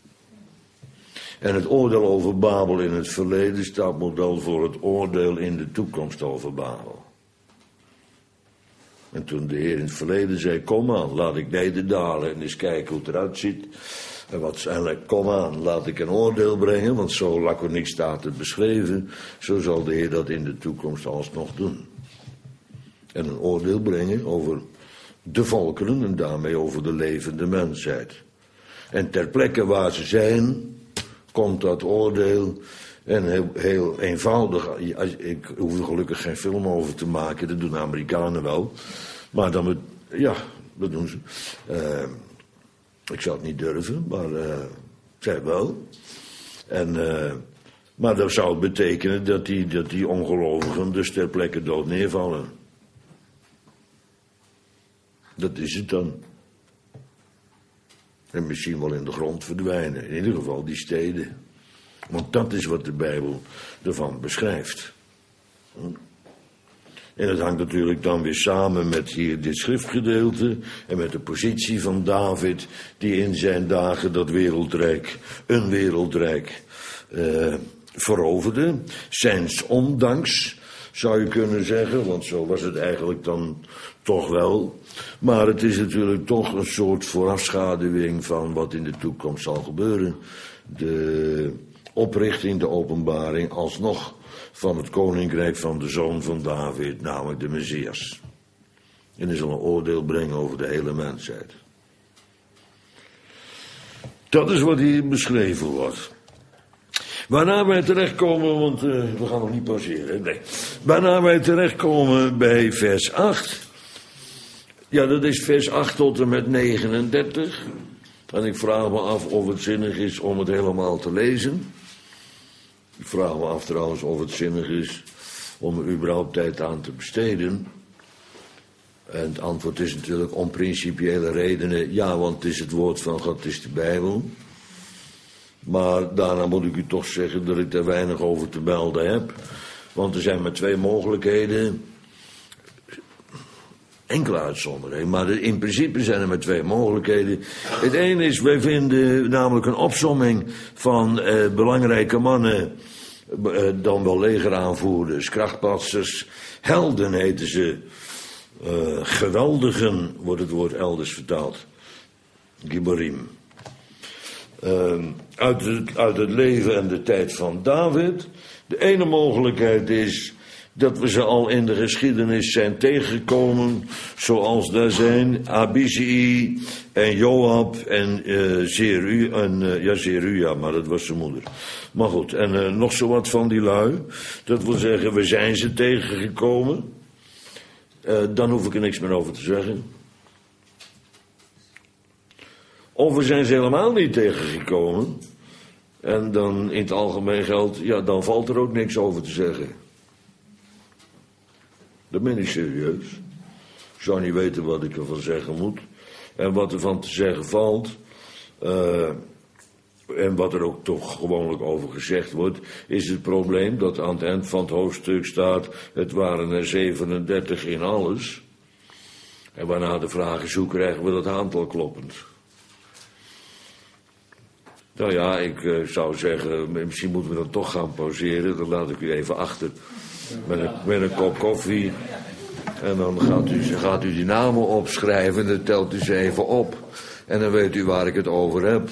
En het oordeel over Babel in het verleden staat model voor het oordeel in de toekomst over Babel. En toen de Heer in het verleden zei, kom aan, laat ik nederdalen en eens kijken hoe het eruit ziet. En waarschijnlijk, kom aan, laat ik een oordeel brengen, want zo laconiek staat het beschreven. Zo zal de Heer dat in de toekomst alsnog doen. En een oordeel brengen over de volkeren en daarmee over de levende mensheid. En ter plekke waar ze zijn, komt dat oordeel. En heel eenvoudig, ik hoef er gelukkig geen film over te maken, dat doen de Amerikanen wel. Maar dan, ja, dat doen ze. Ik zou het niet durven, maar zij wel. Maar dat zou betekenen dat die ongelovigen dus ter plekke dood neervallen. Dat is het dan. En misschien wel in de grond verdwijnen. In ieder geval die steden. Want dat is wat de Bijbel ervan beschrijft. En dat hangt natuurlijk dan weer samen met hier dit schriftgedeelte. En met de positie van David. Die in zijn dagen dat wereldrijk, een wereldrijk, veroverde. Zijns ondanks, zou je kunnen zeggen. Want zo was het eigenlijk dan toch wel. Maar het is natuurlijk toch een soort voorafschaduwing van wat in de toekomst zal gebeuren. De oprichting, de openbaring, alsnog van het koninkrijk van de zoon van David, namelijk de Messias. En hij zal een oordeel brengen over de hele mensheid. Dat is wat hier beschreven wordt. Waarna wij terechtkomen, want we gaan nog niet pauzeren, nee. Waarna wij terechtkomen bij vers 8. Ja, dat is vers 8 tot en met 39. En ik vraag me af of het zinnig is om het helemaal te lezen. Ik vraag me af trouwens of het zinnig is om er überhaupt tijd aan te besteden. En het antwoord is natuurlijk om principiële redenen. Ja, want het is het woord van God, het is de Bijbel. Maar daarna moet ik u toch zeggen dat ik er weinig over te melden heb. Want er zijn maar twee mogelijkheden. Enkele uitzonderingen, maar in principe zijn er maar twee mogelijkheden. Het ene is, wij vinden namelijk een opsomming van belangrijke mannen, dan wel legeraanvoerders, krachtpatsers, helden heten ze, geweldigen wordt het woord elders vertaald, giborim. Uit het leven en de tijd van David. De ene mogelijkheid is dat we ze al in de geschiedenis zijn tegengekomen, zoals daar zijn Abishai en Joab en Zeruja, maar dat was zijn moeder. Maar goed, en nog zo wat van die lui. Dat wil zeggen, we zijn ze tegengekomen. Dan hoef ik er niks meer over te zeggen. Of we zijn ze helemaal niet tegengekomen. En dan in het algemeen geldt, ja, dan valt er ook niks over te zeggen. Dat ben ik serieus. Ik zou niet weten wat ik ervan zeggen moet. En wat er van te zeggen valt. En wat er ook toch gewoonlijk over gezegd wordt. Is het probleem dat aan het eind van het hoofdstuk staat. Het waren er 37 in alles. En waarna de vraag is, hoe krijgen we dat aantal kloppend? Nou ja, ik zou zeggen, misschien moeten we dan toch gaan pauzeren. Dan laat ik u even achter met een kop koffie. En dan gaat u die namen opschrijven en dan telt u ze even op. En dan weet u waar ik het over heb.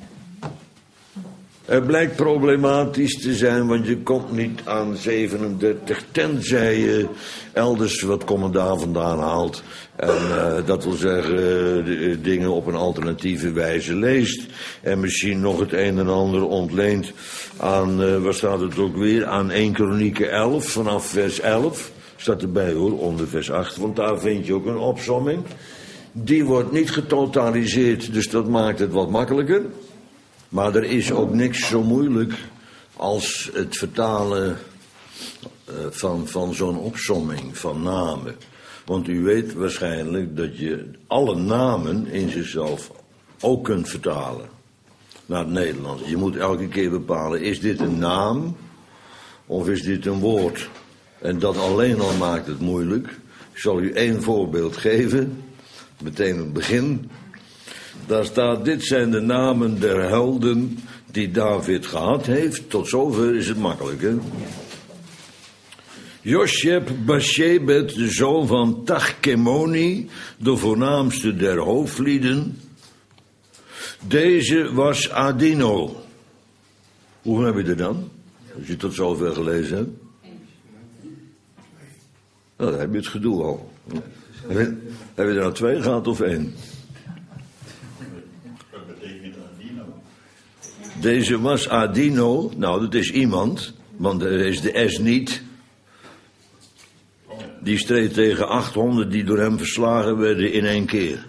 Het blijkt problematisch te zijn, want je komt niet aan 37, tenzij je elders wat commentaar vandaan haalt. En dat wil zeggen, dingen op een alternatieve wijze leest. En misschien nog het een en ander ontleent aan, waar staat het ook weer, aan 1 Kronieken 11, vanaf vers 11. Staat erbij hoor, onder vers 8, want daar vind je ook een opsomming. Die wordt niet getotaliseerd, dus dat maakt het wat makkelijker. Maar er is ook niks zo moeilijk als het vertalen van zo'n opsomming van namen. Want u weet waarschijnlijk dat je alle namen in zichzelf ook kunt vertalen naar het Nederlands. Je moet elke keer bepalen, is dit een naam of is dit een woord? En dat alleen al maakt het moeilijk. Ik zal u 1 voorbeeld geven, meteen het begin. Daar staat, dit zijn de namen der helden die David gehad heeft. Tot zover is het makkelijk, hè? Josheb Bashebet, de zoon van Tachkemoni, de voornaamste der hoofdlieden. Deze was Adino. Hoe heb je er dan? Als je tot zover gelezen hebt. Nou, dan heb je het gedoe al. Heb je er nou 2 gehad of 1? Wat betekent Adino? Deze was Adino. Nou, dat is iemand. Want er is de S niet. Die streed tegen 800 die door hem verslagen werden in 1 keer.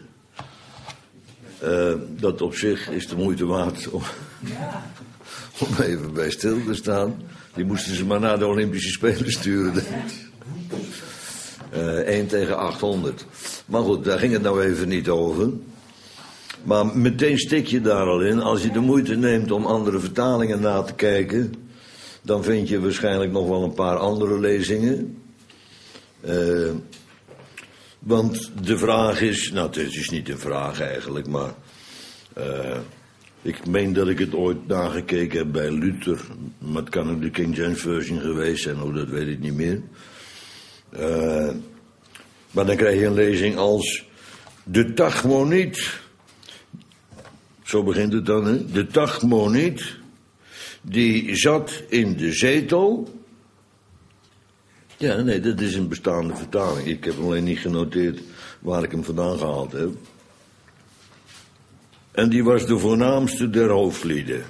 Dat op zich is de moeite waard om even bij stil te staan. Die moesten ze maar naar de Olympische Spelen sturen. 1 tegen 800. Maar goed, daar ging het nou even niet over. Maar meteen stik je daar al in. Als je de moeite neemt om andere vertalingen na te kijken, dan vind je waarschijnlijk nog wel een paar andere lezingen. Want de vraag is, nou het is niet een vraag eigenlijk, maar ik meen dat ik het ooit nagekeken heb bij Luther, maar het kan ook de King James Version geweest zijn, dat weet ik niet meer. Maar dan krijg je een lezing als de Tachmoniet. Zo begint het dan, hè? De Tachmoniet, die zat in de zetel. Ja, nee, dat is een bestaande vertaling. Ik heb alleen niet genoteerd waar ik hem vandaan gehaald heb. En die was de voornaamste der hoofdlieden.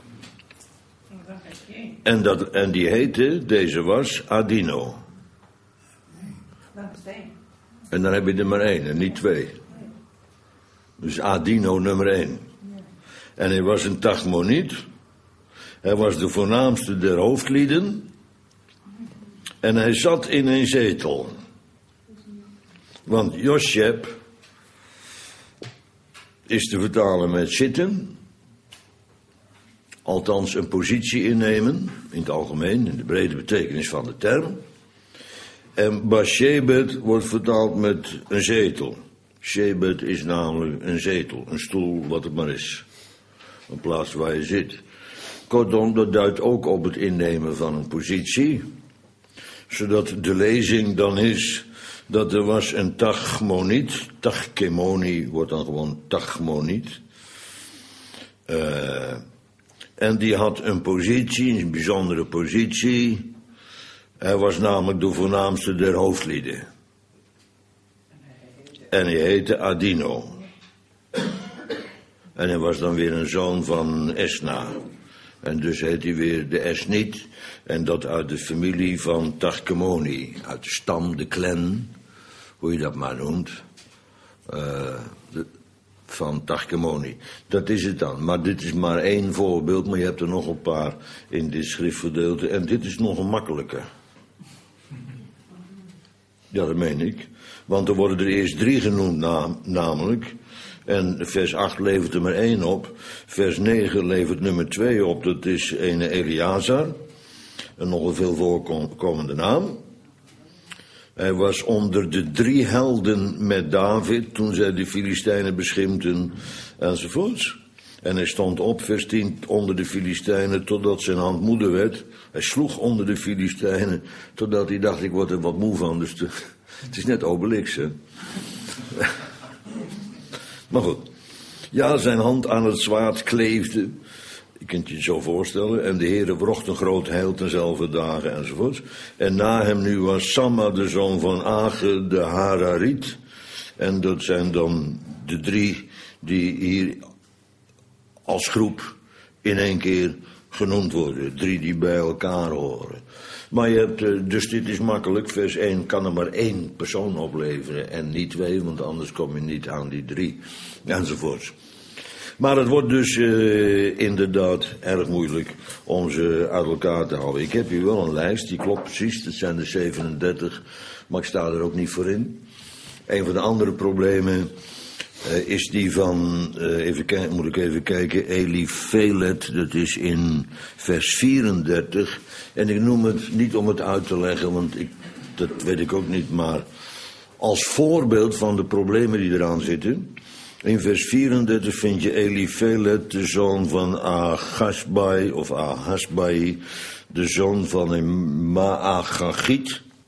En die heette, deze was Adino. Dat is 1. En dan heb je er maar 1 en niet 2. Dus Adino nummer 1. En hij was een Tachmoniet. Hij was de voornaamste der hoofdlieden. En hij zat in een zetel. Want Josheb is te vertalen met zitten. Althans een positie innemen, in het algemeen, in de brede betekenis van de term. En Bashebet wordt vertaald met een zetel. Shebet is namelijk een zetel, een stoel, wat het maar is. Een plaats waar je zit. Kortom, dat duidt ook op het innemen van een positie. Zodat de lezing dan is dat er was een Tachmoniet. Tachkemoni wordt dan gewoon Tachmoniet. En die had een positie, een bijzondere positie. Hij was namelijk de voornaamste der hoofdlieden. En hij heette Adino. En hij was dan weer een zoon van Esna. En dus heet hij weer de Esniet. En dat uit de familie van Tachkemoni. Uit de stam, de clan, hoe je dat maar noemt. Van Tachkemoni. Dat is het dan. Maar dit is maar 1 voorbeeld, maar je hebt er nog een paar in dit schriftgedeelte. En dit is nog een makkelijke. Ja, dat meen ik. Want er worden er eerst 3 genoemd namelijk. En vers 8 levert er maar 1 op. Vers 9 levert nummer 2 op. Dat is ene Eleazar. Een nogal veel voorkomende naam. Hij was onder de 3 helden met David toen zij de Filistijnen beschimpten enzovoorts. En hij stond op, vers 10, onder de Filistijnen totdat zijn hand moede werd. Hij sloeg onder de Filistijnen totdat hij dacht, ik word er wat moe van. Dus het is net Obelix, hè. Maar goed. Ja, zijn hand aan het zwaard kleefde. Je kunt je het zo voorstellen. En de Heere wrocht een groot heil tenzelfde dagen enzovoorts. En na hem nu was Samma de zoon van Age de Harariet. En dat zijn dan de 3 die hier als groep in 1 keer genoemd worden. 3 die bij elkaar horen. Maar je hebt, dus dit is makkelijk. Vers 1 kan er maar 1 persoon opleveren en niet 2, want anders kom je niet aan die 3 enzovoorts. Maar het wordt dus inderdaad erg moeilijk om ze uit elkaar te houden. Ik heb hier wel een lijst, die klopt precies, dat zijn er 37, maar ik sta er ook niet voor in. Een van de andere problemen is die van, moet ik even kijken, Eliphelet, dat is in vers 34. En ik noem het niet om het uit te leggen, want dat weet ik ook niet, maar als voorbeeld van de problemen die eraan zitten. In vers 34 vind je Eliphelet, de zoon van Ahasbai, of Ahasbai, de zoon van een Maagagiet.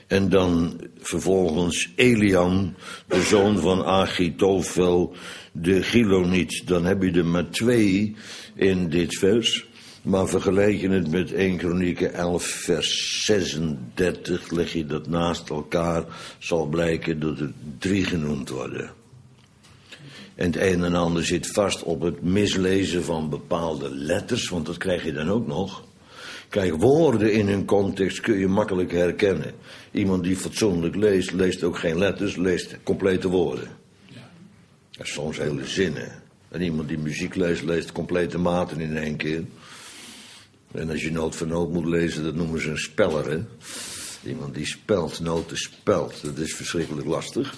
En dan vervolgens Eliam, de zoon van Achitofel, de Giloniet. Dan heb je er maar 2 in dit vers. Maar vergelijk je het met 1 Kronieken 11 vers 36, leg je dat naast elkaar, zal blijken dat er 3 genoemd worden. En het een en ander zit vast op het mislezen van bepaalde letters, want dat krijg je dan ook nog. Kijk, woorden in hun context kun je makkelijk herkennen. Iemand die fatsoenlijk leest, leest ook geen letters, leest complete woorden. Ja, soms hele zinnen. En iemand die muziek leest, leest complete maten in 1 keer. En als je noot voor noot moet lezen, dat noemen ze een speller, hè. Iemand die spelt, noten spelt, dat is verschrikkelijk lastig.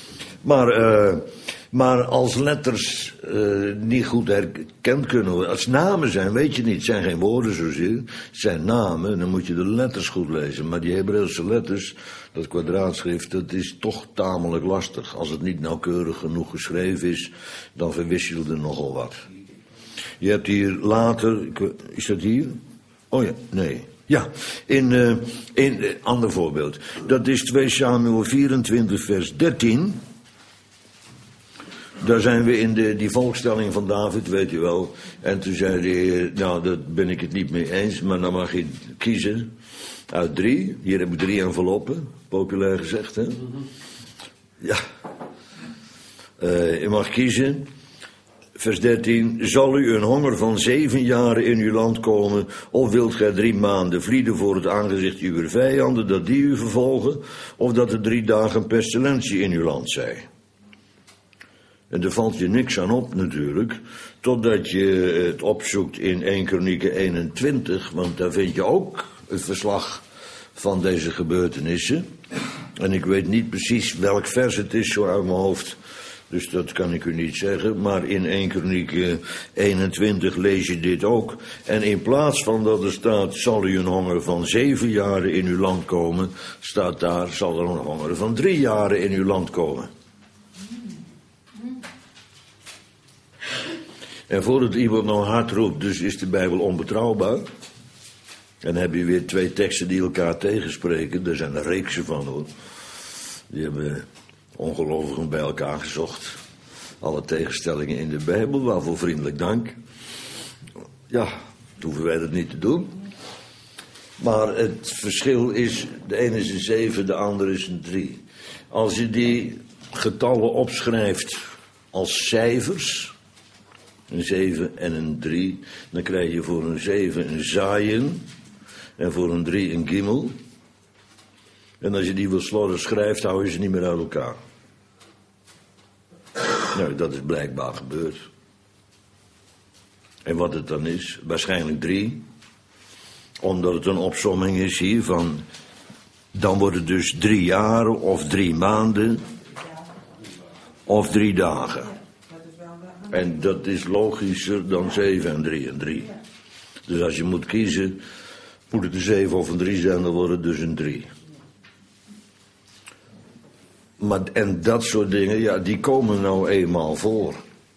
Maar als letters niet goed herkend kunnen worden, als namen zijn, weet je niet, het zijn geen woorden zozeer, het zijn namen, dan moet je de letters goed lezen. Maar die Hebreeuwse letters, dat kwadraatschrift, dat is toch tamelijk lastig. Als het niet nauwkeurig genoeg geschreven is, dan verwisselen er nogal wat. Je hebt hier later, is dat hier? Oh ja, nee. Ja, ander voorbeeld. Dat is 2 Samuel 24 vers 13. Daar zijn we in die volkstelling van David, weet je wel. En toen zei de Heer, nou, daar ben ik het niet mee eens, maar dan mag je kiezen uit 3. Hier heb ik 3 enveloppen, populair gezegd, hè. Ja. Je mag kiezen. Vers 13, zal u een honger van 7 jaren in uw land komen, of wilt gij 3 maanden vlieden voor het aangezicht uw vijanden, dat die u vervolgen, of dat er 3 dagen pestilentie in uw land zij? En daar valt je niks aan op natuurlijk, totdat je het opzoekt in 1 Kronieken 21, want daar vind je ook het verslag van deze gebeurtenissen. En ik weet niet precies welk vers het is, zo uit mijn hoofd. Dus dat kan ik u niet zeggen, maar in 1 Kronieken 21 lees je dit ook. En in plaats van dat er staat, zal u een honger van 7 jaren in uw land komen, staat daar, zal er een honger van 3 jaren in uw land komen. En voordat iemand nou hard roept, dus is de Bijbel onbetrouwbaar. En dan heb je weer 2 teksten die elkaar tegenspreken, daar zijn er reeksen van hoor. Die hebben ongelovigen bij elkaar gezocht. Alle tegenstellingen in de Bijbel, waarvoor vriendelijk dank. Ja, dan hoeven wij dat niet te doen. Maar het verschil is, de ene is een 7, de andere is een 3. Als je die getallen opschrijft als cijfers, een 7 en een 3, dan krijg je voor een 7 een zayin en voor een 3 een gimel. En als je die wil slordig schrijft, hou je ze niet meer uit elkaar. Nou, dat is blijkbaar gebeurd. En wat het dan is, waarschijnlijk 3. Omdat het een opsomming is hier van, dan wordt het dus 3 jaren of 3 maanden of 3 dagen. En dat is logischer dan 7 en 3 en 3. Dus als je moet kiezen, moet het een 7 of een 3 zijn, dan wordt het dus een 3. Maar, en dat soort dingen, ja, die komen nou eenmaal voor.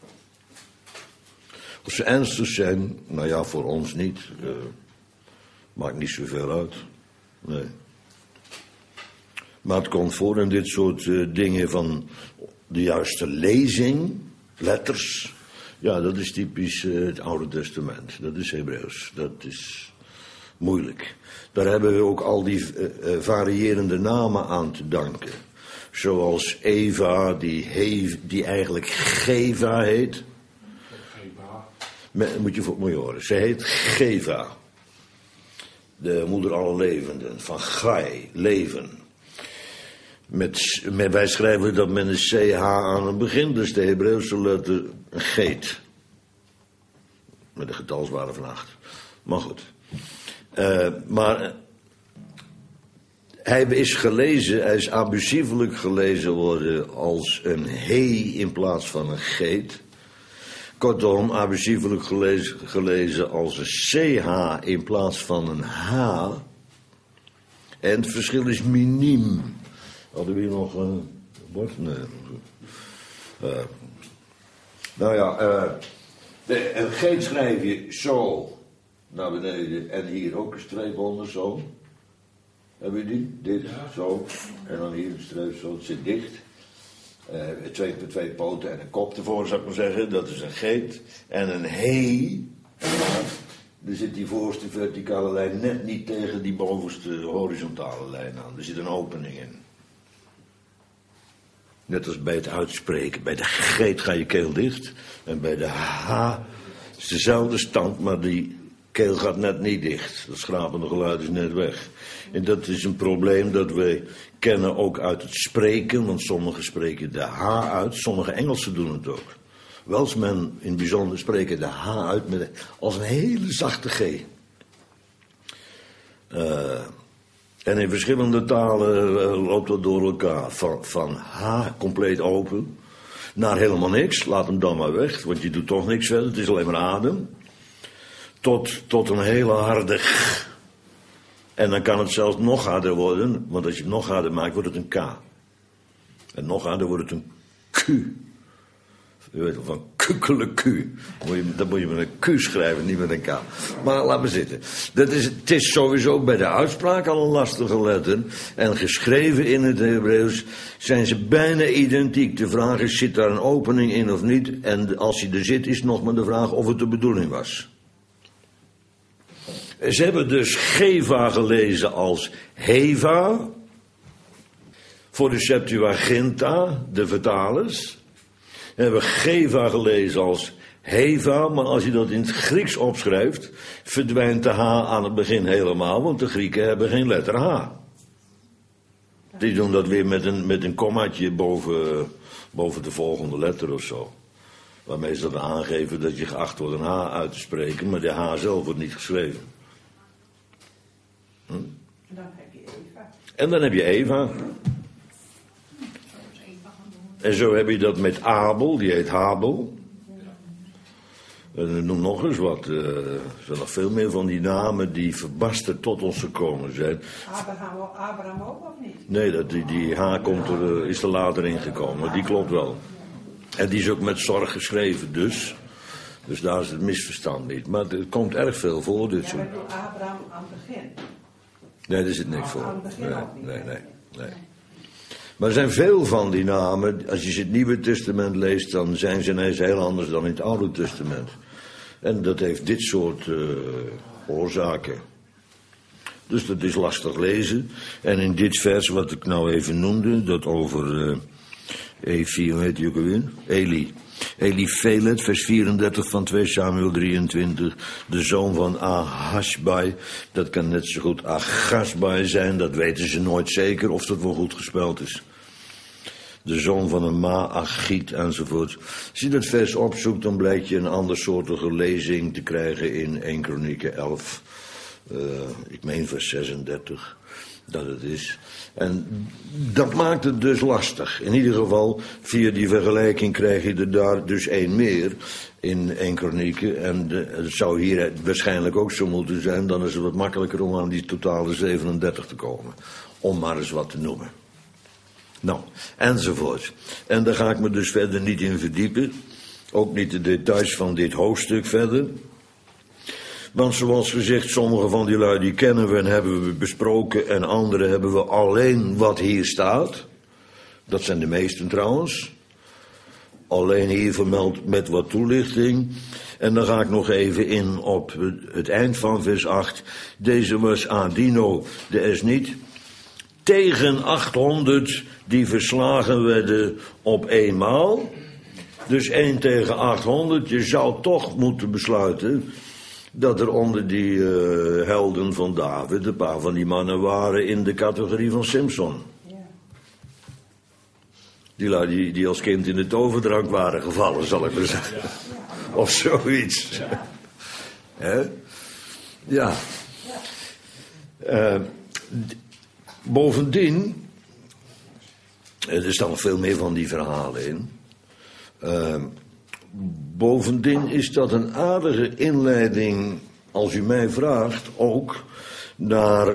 Als ze ernstig zijn, nou ja, voor ons niet. Maakt niet zoveel uit. Nee. Maar het komt voor in dit soort dingen van de juiste lezing, letters. Ja, dat is typisch het Oude Testament. Dat is Hebreeuws. Dat is moeilijk. Daar hebben we ook al die variërende namen aan te danken. Zoals Eva, die eigenlijk Geva heet. Moet je horen. Ze heet Geva. De moeder aller levenden. Van Gai, leven. Wij schrijven dat met een CH aan het begin. Dus de Hebreeuwse letter Geet. Met een getalswaarde van 8. Maar goed. Hij is abusievelijk gelezen worden als een he in plaats van een geet. Kortom, abusievelijk gelezen als een ch in plaats van een h. En het verschil is miniem. Hadden we hier nog een bord? Nee. Een geet schrijf je zo naar beneden en hier ook een streep onder, zo. Heb je die? Dit, Ja. zo. En dan hier een streep zo, het zit dicht. Twee poten en een kop ervoor, zou ik maar zeggen. Dat is een geet. En een hee. Er zit die voorste verticale lijn net niet tegen die bovenste horizontale lijn aan. Er zit een opening in. Net als bij het uitspreken. Bij de geet ga je keel dicht. En bij de h is dezelfde stand, maar die keel gaat net niet dicht. Dat schrapende geluid is net weg. En dat is een probleem dat wij kennen ook uit het spreken. Want sommigen spreken de h uit. Sommige Engelsen doen het ook. Welsmen in het bijzonder spreken de h uit als een hele zachte g. En in verschillende talen loopt dat door elkaar. Van h compleet open naar helemaal niks. Laat hem dan maar weg, want je doet toch niks verder. Het is alleen maar adem. Tot een hele harde g. En dan kan het zelfs nog harder worden. Want als je het nog harder maakt, wordt het een k. En nog harder wordt het een q. Je weet wel, van kukkeleku. Dat moet je met een Q schrijven, niet met een K. Maar laat me zitten. Het is sowieso bij de uitspraak al een lastige letter. En geschreven in het Hebreeuws zijn ze bijna identiek. De vraag is, zit daar een opening in of niet? En als hij er zit, is nog maar de vraag of het de bedoeling was. Ze hebben dus Geva gelezen als Heva. Voor de Septuaginta, de vertalers. We hebben Geva gelezen als Heva, maar als je dat in het Grieks opschrijft, verdwijnt de H aan het begin helemaal, want de Grieken hebben geen letter H. Die doen dat weer met een kommaatje boven de volgende letter of zo. Waarmee ze dan aangeven dat je geacht wordt een H uit te spreken, maar de H zelf wordt niet geschreven. En dan heb je Eva. En dan heb je Eva. En zo heb je dat met Abel, die heet Habel. En noem nog eens wat. Er zijn nog veel meer van die namen die verbasterd tot ons gekomen zijn. Abraham ook of niet? Nee, die H is er later ingekomen. Die klopt wel. En die is ook met zorg geschreven, dus. Dus daar is het misverstand niet. Maar er komt erg veel voor. Dus. Ja, maar doe Abraham aan het begin. Nee, daar zit niks voor. Aan het begin ook niet. Nee. Maar er zijn veel van die namen, als je het Nieuwe Testament leest, dan zijn ze ineens heel anders dan in het Oude Testament. En dat heeft dit soort oorzaken. Dus dat is lastig lezen. En in dit vers wat ik nou even noemde, dat over Efi, hoe heet die ook alweer? Eliphelet, vers 34 van 2 Samuel 23, de zoon van Ahasbai. Dat kan net zo goed Agasbai zijn, dat weten ze nooit zeker of dat wel goed gespeld is. De zoon van een Maachiet enzovoort. Als je dat vers opzoekt, dan blijkt je een andersoortige lezing te krijgen in 1 Kronieken 11. Ik meen vers 36. Dat het is. En dat maakt het dus lastig. In ieder geval, via die vergelijking krijg je er daar dus één meer in 1 Kronieken. En het zou hier waarschijnlijk ook zo moeten zijn. Dan is het wat makkelijker om aan die totale 37 te komen. Om maar eens wat te noemen. Nou, enzovoort. En daar ga ik me dus verder niet in verdiepen. Ook niet de details van dit hoofdstuk verder. Want zoals gezegd, sommige van die lui die kennen we en hebben we besproken. En andere hebben we alleen wat hier staat. Dat zijn de meesten trouwens. Alleen hier vermeld met wat toelichting. En dan ga ik nog even in op het eind van vers 8. Deze was Adino de Esniet. Tegen 800 die verslagen werden op eenmaal. Dus 1 tegen 800. Je zou toch moeten besluiten dat er onder die helden van David een paar van die mannen waren in de categorie van Simson. Ja. Die lui die als kind in de toverdrank waren gevallen, zal ik maar zeggen. Ja. Of zoiets. Ja. Hè? Ja. Bovendien, er staan nog veel meer van die verhalen in. Bovendien is dat een aardige inleiding, als u mij vraagt, ook naar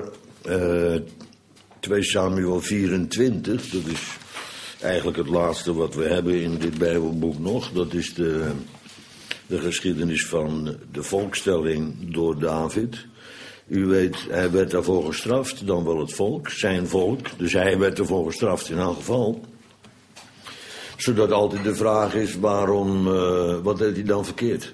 2 Samuel 24. Dat is eigenlijk het laatste wat we hebben in dit Bijbelboek nog. Dat is de geschiedenis van de volkstelling door David. U weet, hij werd daarvoor gestraft, dan wel het volk, zijn volk. Dus hij werd ervoor gestraft in elk geval. Zodat altijd de vraag is, waarom, wat deed hij dan verkeerd?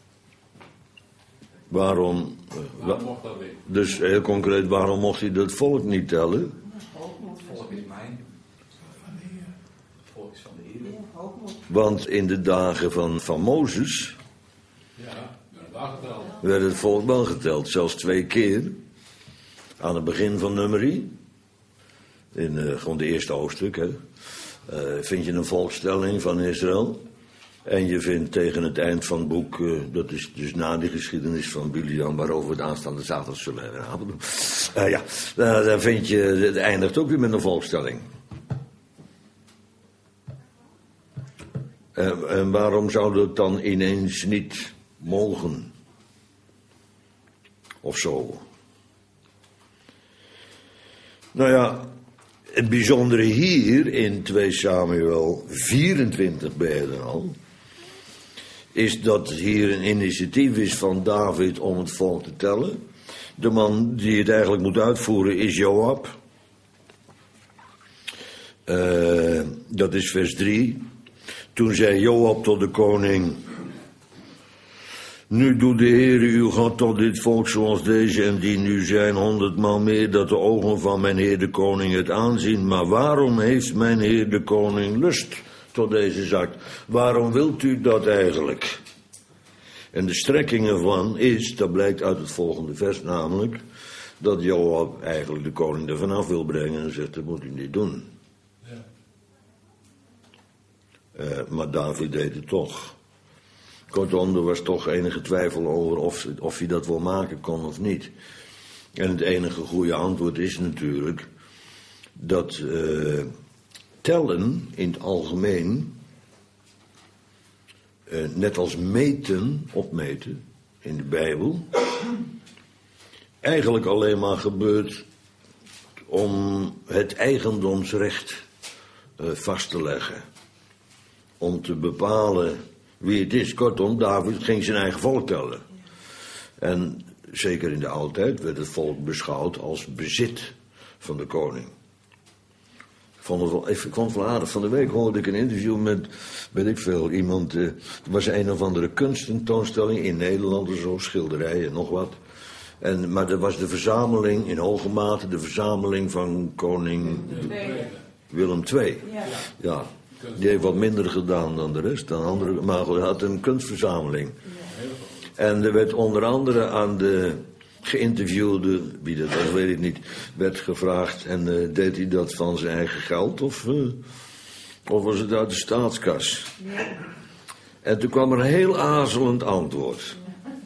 Waarom mocht dat weer? Dus heel concreet, waarom mocht hij dat volk niet tellen? Het volk is mijn. Het volk is van de Heer. Ja, hoogmoed. Want in de dagen van Mozes Ja, daar geteld. werd het volk wel geteld, zelfs 2 keer. Aan het begin van Numeri, in gewoon de eerste hoofdstuk, hè, vind je een volkstelling van Israël. En je vindt tegen het eind van het boek, dat is dus na die geschiedenis van Biliam, waarover we het aanstaande zaterdag zullen herhalen. Daar vind je, het eindigt ook weer met een volkstelling. En waarom zou dat dan ineens niet mogen? Of zo. Nou ja, het bijzondere hier in 2 Samuel 24 ben je er al, is dat hier een initiatief is van David om het volk te tellen. De man die het eigenlijk moet uitvoeren is Joab. Dat is vers 3. Toen zei Joab tot de koning: nu doet de Heere uw God tot dit volk zoals deze en die nu zijn 100 maal meer, dat de ogen van mijn Heer de koning het aanzien. Maar waarom heeft mijn Heer de koning lust tot deze zaak? Waarom wilt u dat eigenlijk? En de strekking ervan is, dat blijkt uit het volgende vers namelijk, dat Joab eigenlijk de koning er vanaf wil brengen en zegt, dat moet u niet doen. Ja. Maar David deed het toch. Kortom, er was toch enige twijfel over of hij dat wel maken kon of niet. En het enige goede antwoord is natuurlijk dat tellen in het algemeen, net als meten, opmeten in de Bijbel, eigenlijk alleen maar gebeurt om het eigendomsrecht vast te leggen. Om te bepalen wie het is. Kortom, David ging zijn eigen volk tellen. En zeker in de oude tijd werd het volk beschouwd als bezit van de koning. Ik vond het wel aardig. Van de week hoorde ik een interview met, weet ik veel, iemand. Er was een of andere kunstentoonstelling in Nederland, zo schilderijen en nog wat. Maar er was de verzameling, in hoge mate de verzameling van koning Willem II. Ja. Die heeft wat minder gedaan dan de rest, dan andere, maar hij had een kunstverzameling. En er werd onder andere aan de geïnterviewde, wie dat was weet ik niet, werd gevraagd, en deed hij dat van zijn eigen geld of was het uit de staatskas? En toen kwam er een heel aarzelend antwoord.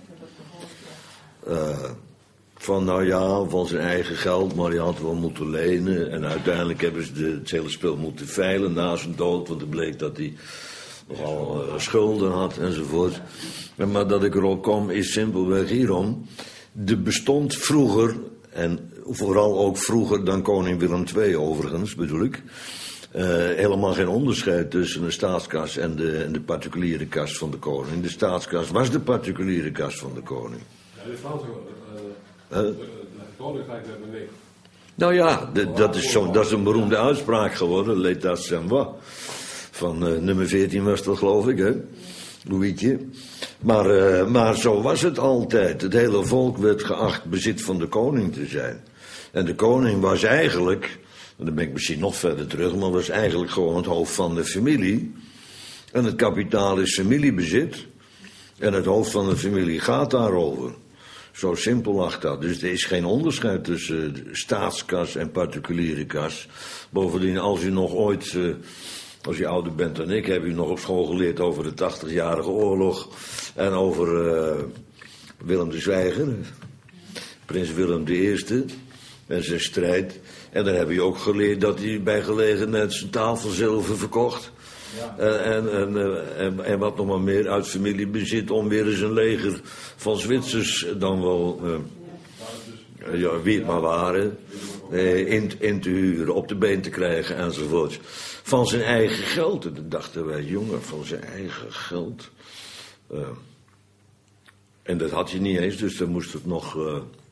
Van nou ja, van zijn eigen geld, maar hij had wel moeten lenen. En uiteindelijk hebben ze het hele spel moeten veilen na zijn dood, want het bleek dat hij nogal schulden had enzovoort. Maar dat ik erop kom is simpelweg hierom. Er bestond vroeger, en vooral ook vroeger dan koning Willem II overigens bedoel ik, helemaal geen onderscheid tussen de staatskas en de particuliere kas van de koning. De staatskas was de particuliere kas van de koning. Ja, dit valt het koninkrijk werd beweegd. Nou ja, dat is een beroemde uitspraak geworden, l'état c'est moi. Van nummer 14 was dat, geloof ik, hè? Louietje. Maar zo was het altijd. Het hele volk werd geacht bezit van de koning te zijn. En de koning was eigenlijk, en dan ben ik misschien nog verder terug, maar was eigenlijk gewoon het hoofd van de familie. En het kapitaal is familiebezit. En het hoofd van de familie gaat daarover. Zo simpel lag dat. Dus er is geen onderscheid tussen staatskas en particuliere kas. Bovendien, als u nog ooit, als u ouder bent dan ik, heb u nog op school geleerd over de 80-jarige oorlog. En over Willem de Zwijger, prins Willem I en zijn strijd. En dan heb je ook geleerd dat hij bij gelegenheid zijn tafelzilver verkocht. Ja. En wat nog maar meer uit familiebezit om weer eens een leger van Zwitsers dan wel, wie het maar waren, in te huren, op de been te krijgen enzovoort. Van zijn eigen geld. En dan dachten wij, jongen, van zijn eigen geld. En dat had je niet eens, dus dan moest het nog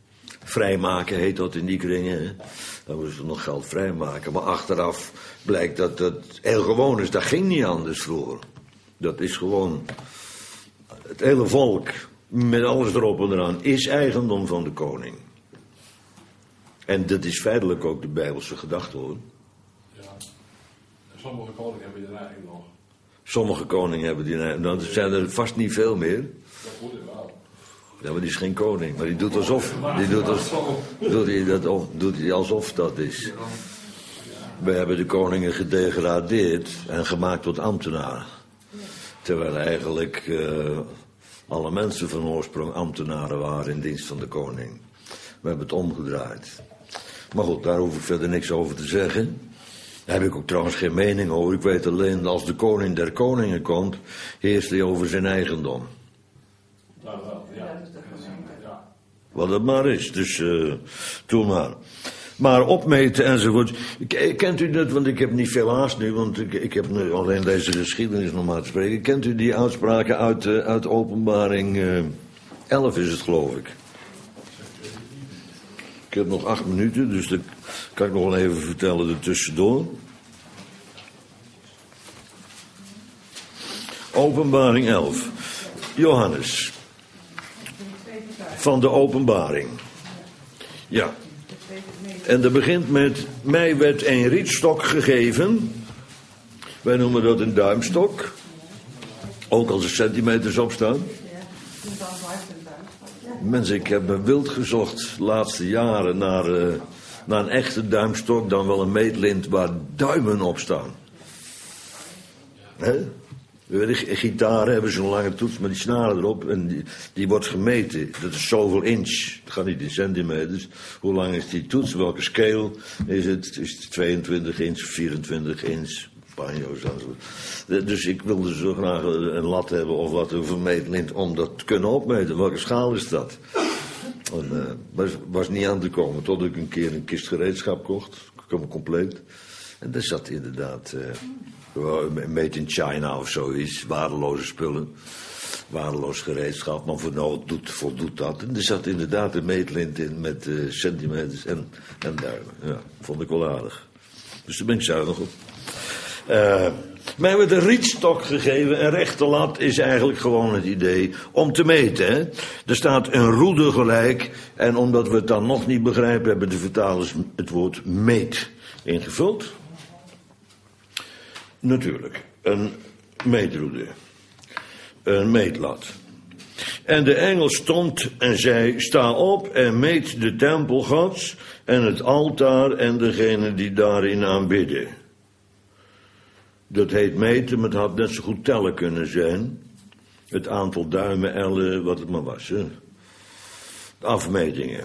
Vrijmaken heet dat in die kringen. Hè? Dan moeten ze nog geld vrijmaken. Maar achteraf blijkt dat het heel gewoon is. Dat ging niet anders vroeger. Dat is gewoon... Het hele volk, met alles erop en eraan, is eigendom van de koning. En dat is feitelijk ook de Bijbelse gedachte, hoor. Ja. En sommige koningen hebben die neiging nog. Sommige koningen hebben die neiging. Nou, er zijn er vast niet veel meer. Dat moet het wel. Ja, maar die is geen koning. Maar die doet alsof. Doet hij alsof dat is. We hebben de koningen gedegradeerd en gemaakt tot ambtenaren. Terwijl eigenlijk alle mensen van oorsprong ambtenaren waren in dienst van de koning. We hebben het omgedraaid. Maar goed, daar hoef ik verder niks over te zeggen. Daar heb ik ook trouwens geen mening over. Ik weet alleen, als de koning der koningen komt, heerst hij over zijn eigendom. Nou, wel, ja. Dat is de gemeente. Ja. Wat het maar is, dus toen maar. Maar opmeten enzovoort. Kent u dat, want ik heb niet veel haast nu, want ik heb nu alleen deze geschiedenis nog maar te spreken. Kent u die uitspraken uit Openbaring 11 is het, geloof ik. Ik heb nog 8 minuten, dus dat kan ik nog wel even vertellen ertussendoor. Openbaring 11. Johannes. Van de openbaring. Ja. En dat begint met, mij werd een rietstok gegeven. Wij noemen dat een duimstok. Ook als er centimeters op staan. Mensen, ik heb me wild gezocht de laatste jaren naar een echte duimstok. Dan wel een meetlint waar duimen op staan. Hè? De gitaren hebben zo'n lange toets met die snaren erop. En die wordt gemeten. Dat is zoveel inch. Het gaat niet in centimeters. Hoe lang is die toets? Welke scale is het? Is het 22 inch, 24 inch? Panjo's enzovoort. Dus ik wilde zo graag een lat hebben of wat een vermeetlint om dat te kunnen opmeten. Welke schaal is dat? En, was niet aan te komen. Tot ik een keer een kist gereedschap kocht. Compleet. En daar zat inderdaad... made in China of zoiets, waardeloze spullen, waardeloos gereedschap, maar voldoet dat. En er zat inderdaad een meetlint in met centimeters en duimen. Ja, vond ik wel aardig. Dus daar ben ik zuinig op. Mij werd een rietstok gegeven en rechte lat is eigenlijk gewoon het idee om te meten. Hè? Er staat een roede gelijk en omdat we het dan nog niet begrijpen, hebben de vertalers het woord meet ingevuld. Natuurlijk, een meetroede, een meetlat. En de engel stond en zei, sta op en meet de tempel Gods en het altaar en degene die daarin aanbidden. Dat heet meten, maar het had net zo goed tellen kunnen zijn. Het aantal duimen, ellen, wat het maar was. Hè? De afmetingen.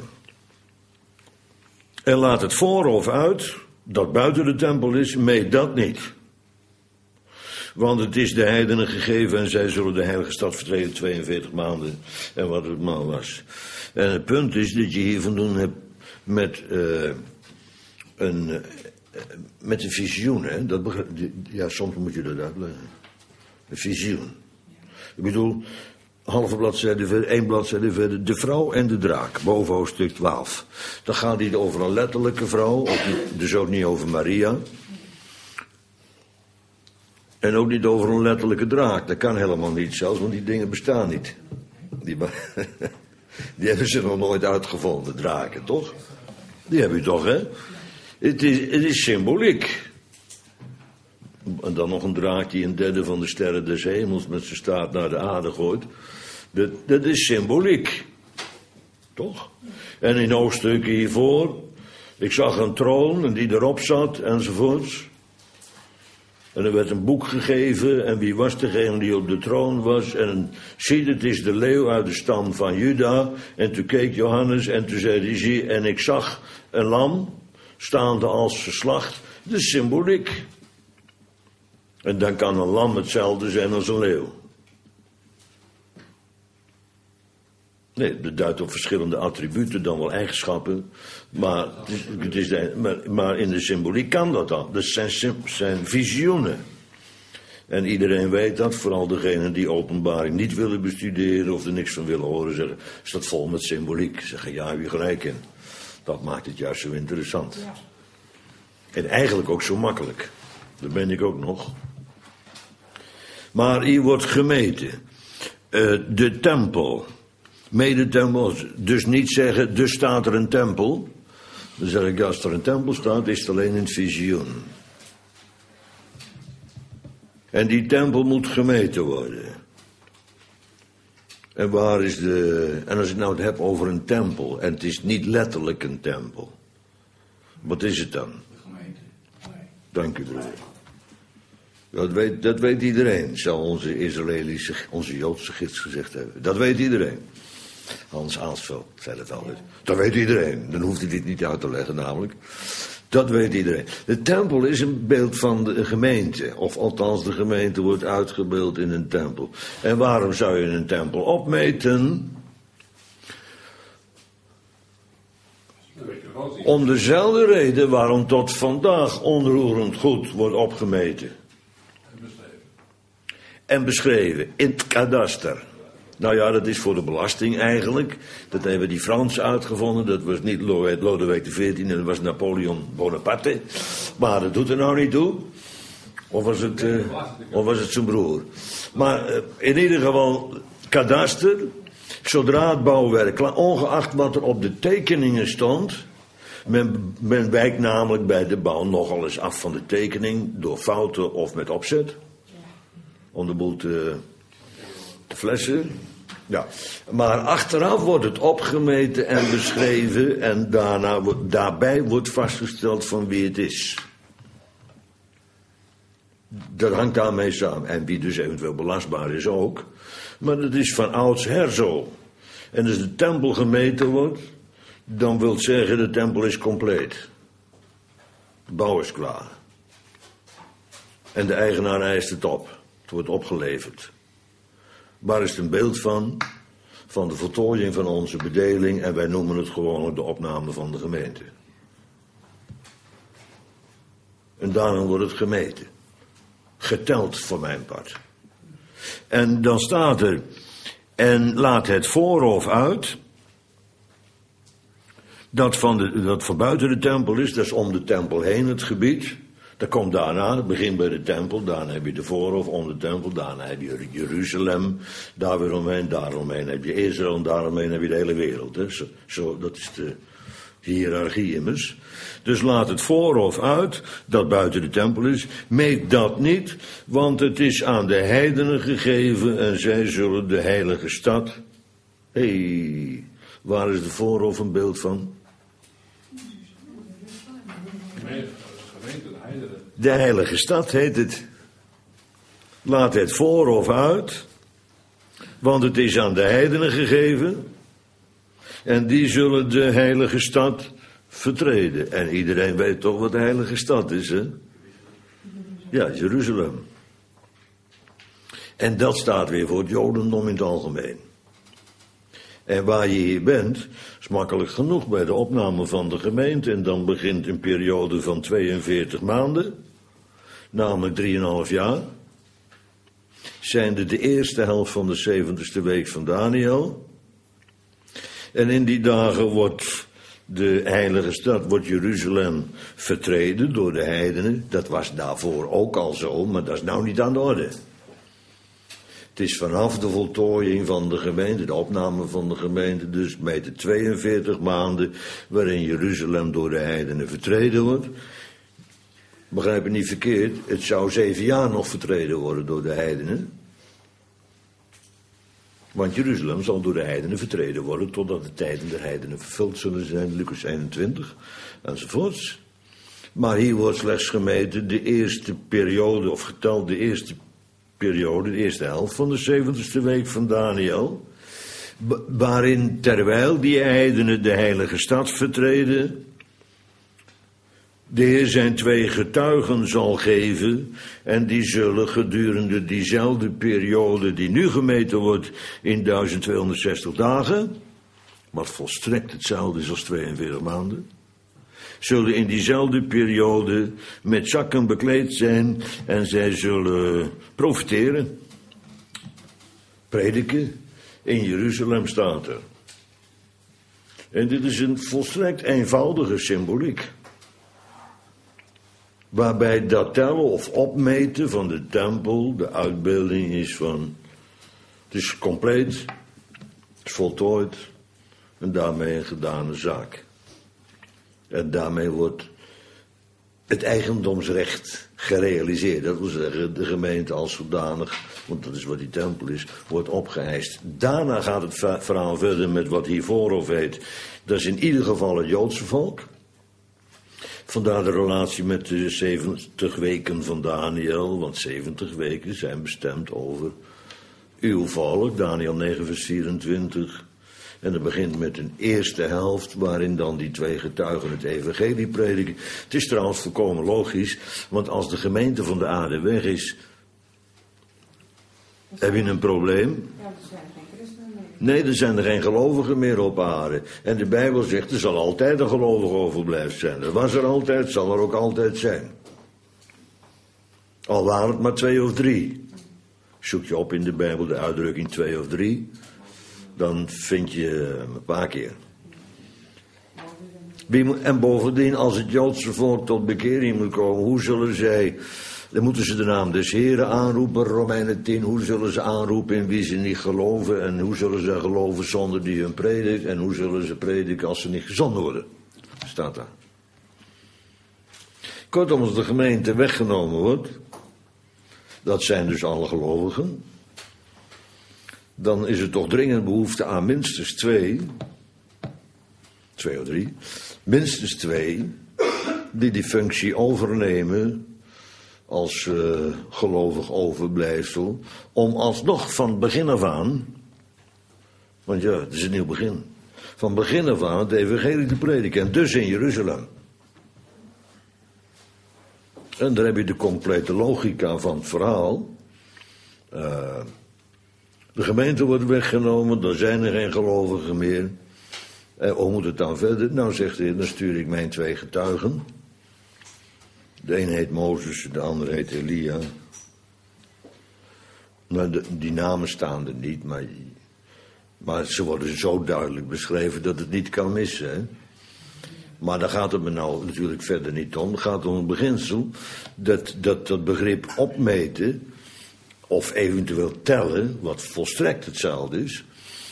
En laat het voorhof uit, dat buiten de tempel is, meet dat niet. Want het is de heidenen gegeven en zij zullen de heilige stad vertreden 42 maanden. En wat het maar was. En het punt is dat je hier van doen hebt met een visioen. Hè? Ja, soms moet je dat uitleggen. Een visioen. Ik bedoel, halve bladzijde verder, 1 bladzijde verder. De vrouw en de draak, boven hoofdstuk 12. Dan gaat hij over een letterlijke vrouw, dus ook niet over Maria. En ook niet over een letterlijke draak. Dat kan helemaal niet zelfs, want die dingen bestaan niet. Die hebben ze nog nooit uitgevonden, draken, toch? Die heb je toch, hè? Het is symboliek. En dan nog een draak die een derde van de sterren des hemels met zijn staart naar de aarde gooit. Dat is symboliek. Toch? En in hoofdstukken hiervoor, ik zag een troon en die erop zat, enzovoorts. En er werd een boek gegeven en wie was degene die op de troon was? En zie, het is de leeuw uit de stam van Juda. En toen keek Johannes en toen zei hij, zie, en ik zag een lam staande als geslacht. Dat is symboliek. En dan kan een lam hetzelfde zijn als een leeuw. Nee, dat duidt op verschillende attributen, dan wel eigenschappen. Maar, maar in de symboliek kan dat dan. Dat zijn visioenen. En iedereen weet dat, vooral degenen die openbaring niet willen bestuderen of er niks van willen horen, zeggen, staat vol met symboliek. Zeggen, ja, heb je gelijk in. Dat maakt het juist zo interessant. Ja. En eigenlijk ook zo makkelijk. Daar ben ik ook nog. Maar hier wordt gemeten. De tempel. Medetempel. Dus niet zeggen, dus staat er een tempel. Dan zeg ik, als er een tempel staat, is het alleen in het visioen. En die tempel moet gemeten worden. En waar is en als ik nou het heb over een tempel, en het is niet letterlijk een tempel. Wat is het dan? De gemeente. Dank u, broer. Dat weet iedereen, zou onze Joodse gids gezegd hebben. Dat weet iedereen. Hans Aelsveld zei het altijd. Dat weet iedereen. Dan hoeft hij dit niet uit te leggen namelijk. Dat weet iedereen. De tempel is een beeld van de gemeente. Of althans, de gemeente wordt uitgebeeld in een tempel. En waarom zou je een tempel opmeten? Om dezelfde reden waarom tot vandaag onroerend goed wordt opgemeten. En beschreven in het kadaster. Nou ja, dat is voor de belasting eigenlijk. Dat hebben die Fransen uitgevonden. Dat was niet Lodewijk XIV, dat was Napoleon Bonaparte. Maar dat doet er nou niet toe. Of was het zijn broer. Maar in ieder geval, kadaster. Zodra het bouwwerk, ongeacht wat er op de tekeningen stond. Men wijkt namelijk bij de bouw nogal eens af van de tekening. Door fouten of met opzet. Om de boel te flessen. Ja, maar achteraf wordt het opgemeten en beschreven en daarbij wordt vastgesteld van wie het is. Dat hangt daarmee samen. En wie dus eventueel belastbaar is ook. Maar dat is van oudsher zo. En als de tempel gemeten wordt, dan wil het zeggen de tempel is compleet. De bouw is klaar. En de eigenaar eist het op. Het wordt opgeleverd. Waar is het een beeld van? Van de voltooiing van onze bedeling. En wij noemen het gewoon de opname van de gemeente. En daarom wordt het gemeten. Geteld voor mijn part. En dan staat er. En laat het voorhof uit. Dat van buiten de tempel is. Dat is om de tempel heen het gebied. Dat komt daarna, het begint bij de tempel, daarna heb je de voorhof om de tempel, daarna heb je Jeruzalem, daar weer omheen, daaromheen heb je Israël en daaromheen heb je de hele wereld. Hè. Dat is de hiërarchie immers. Dus laat het voorhof uit, dat buiten de tempel is, meet dat niet, want het is aan de heidenen gegeven en zij zullen de heilige stad. Waar is de voorhof een beeld van? De heilige stad heet het. Laat het voorhof uit, want het is aan de heidenen gegeven. En die zullen de heilige stad vertreden. En iedereen weet toch wat de heilige stad is, hè? Ja, Jeruzalem. En dat staat weer voor het Jodendom in het algemeen. En waar je hier bent, is makkelijk genoeg bij de opname van de gemeente. En dan begint een periode van 42 maanden, namelijk 3,5 jaar. Zijnde de eerste helft van de 70ste week van Daniel. En in die dagen wordt de heilige stad, wordt Jeruzalem vertreden door de heidenen. Dat was daarvoor ook al zo, maar dat is nou niet aan de orde. Het is vanaf de voltooiing van de gemeente, de opname van de gemeente, dus met de 42 maanden waarin Jeruzalem door de heidenen vertreden wordt. Begrijp me niet verkeerd, het zou 7 jaar nog vertreden worden door de heidenen. Want Jeruzalem zal door de heidenen vertreden worden totdat de tijden der heidenen vervuld zullen zijn, Lucas 21 enzovoorts. Maar hier wordt slechts gemeten de eerste periode, of geteld de eerste periode, de eerste helft van de 70ste week van Daniel, waarin terwijl die heidenen de heilige stad vertreden, de Heer zijn 2 getuigen zal geven en die zullen gedurende diezelfde periode die nu gemeten wordt in 1260 dagen, wat volstrekt hetzelfde is als 42 maanden, zullen in diezelfde periode met zakken bekleed zijn en zij zullen profiteren. Prediken in Jeruzalem staat er. En dit is een volstrekt eenvoudige symboliek. Waarbij dat tellen of opmeten van de tempel de uitbeelding is van... Het is compleet, het is voltooid en daarmee een gedane zaak. En daarmee wordt het eigendomsrecht gerealiseerd. Dat wil zeggen, de gemeente als zodanig, want dat is wat die tempel is, wordt opgeëist. Daarna gaat het verhaal verder met wat hier voorhof heet. Dat is in ieder geval het Joodse volk. Vandaar de relatie met de 70 weken van Daniel, want 70 weken zijn bestemd over uw volk, Daniel 9 vers 24. En dat begint met een eerste helft, waarin dan die 2 getuigen het evangelie prediken. Het is trouwens volkomen logisch, want als de gemeente van de aarde weg is, heb je een probleem. Ja, er zijn geen christenen meer. Nee, er zijn er geen gelovigen meer op aarde. En de Bijbel zegt, er zal altijd een gelovige overblijft zijn. Dat was er altijd, zal er ook altijd zijn. Al waren het maar 2 of 3. Zoek je op in de Bijbel de uitdrukking 2 of 3... dan vind je een paar keer. En bovendien, als het Joodse volk tot bekering moet komen, hoe zullen zij... Dan moeten ze de naam des Heren aanroepen, Romeinen 10. Hoe zullen ze aanroepen in wie ze niet geloven? En hoe zullen ze geloven zonder die hun predikt? En hoe zullen ze prediken als ze niet gezonden worden? Staat daar. Kortom, als de gemeente weggenomen wordt, dat zijn dus alle gelovigen, dan is er toch dringend behoefte aan minstens 2 of 3, minstens 2, die functie overnemen als gelovig overblijfsel, om alsnog van begin af aan, want ja, het is een nieuw begin, van begin af aan het evangelie te prediken, en dus in Jeruzalem. En daar heb je de complete logica van het verhaal. De gemeente wordt weggenomen, dan zijn er geen gelovigen meer. Hoe moet het dan verder? Nou, zegt hij, dan stuur ik mijn 2 getuigen. De een heet Mozes, de ander heet Elia. Nou, die namen staan er niet, maar ze worden zo duidelijk beschreven dat het niet kan missen. Hè? Maar daar gaat het me nou natuurlijk verder niet om. Het gaat om het beginsel dat begrip opmeten, of eventueel tellen, wat volstrekt hetzelfde is,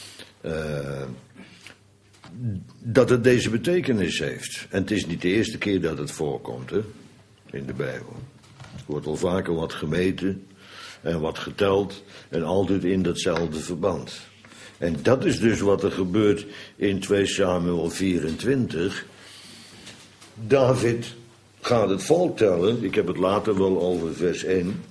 dat het deze betekenis heeft. En het is niet de eerste keer dat het voorkomt, hè, in de Bijbel. Er wordt al vaker wat gemeten en wat geteld en altijd in datzelfde verband. En dat is dus wat er gebeurt in 2 Samuel 24. David gaat het volk tellen. Ik heb het later wel over vers 1.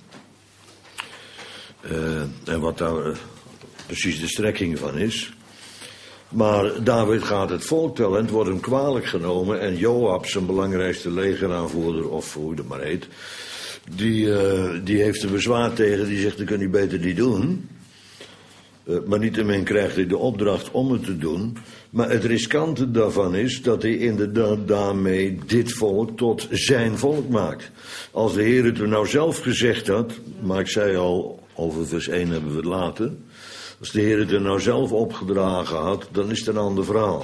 En wat daar precies de strekking van is. Maar David gaat het volk tellen en het wordt hem kwalijk genomen. En Joab, zijn belangrijkste legeraanvoerder, of hoe dat maar heet, die heeft er bezwaar tegen. Die zegt, dat kun je beter niet doen. Maar niettemin krijgt hij de opdracht om het te doen. Maar het riskante daarvan is dat hij inderdaad daarmee dit volk tot zijn volk maakt. Als de Heer het er nou zelf gezegd had, maar ik zei al, over vers 1 hebben we het later. Als de Heer het er nou zelf opgedragen had, dan is het een ander verhaal.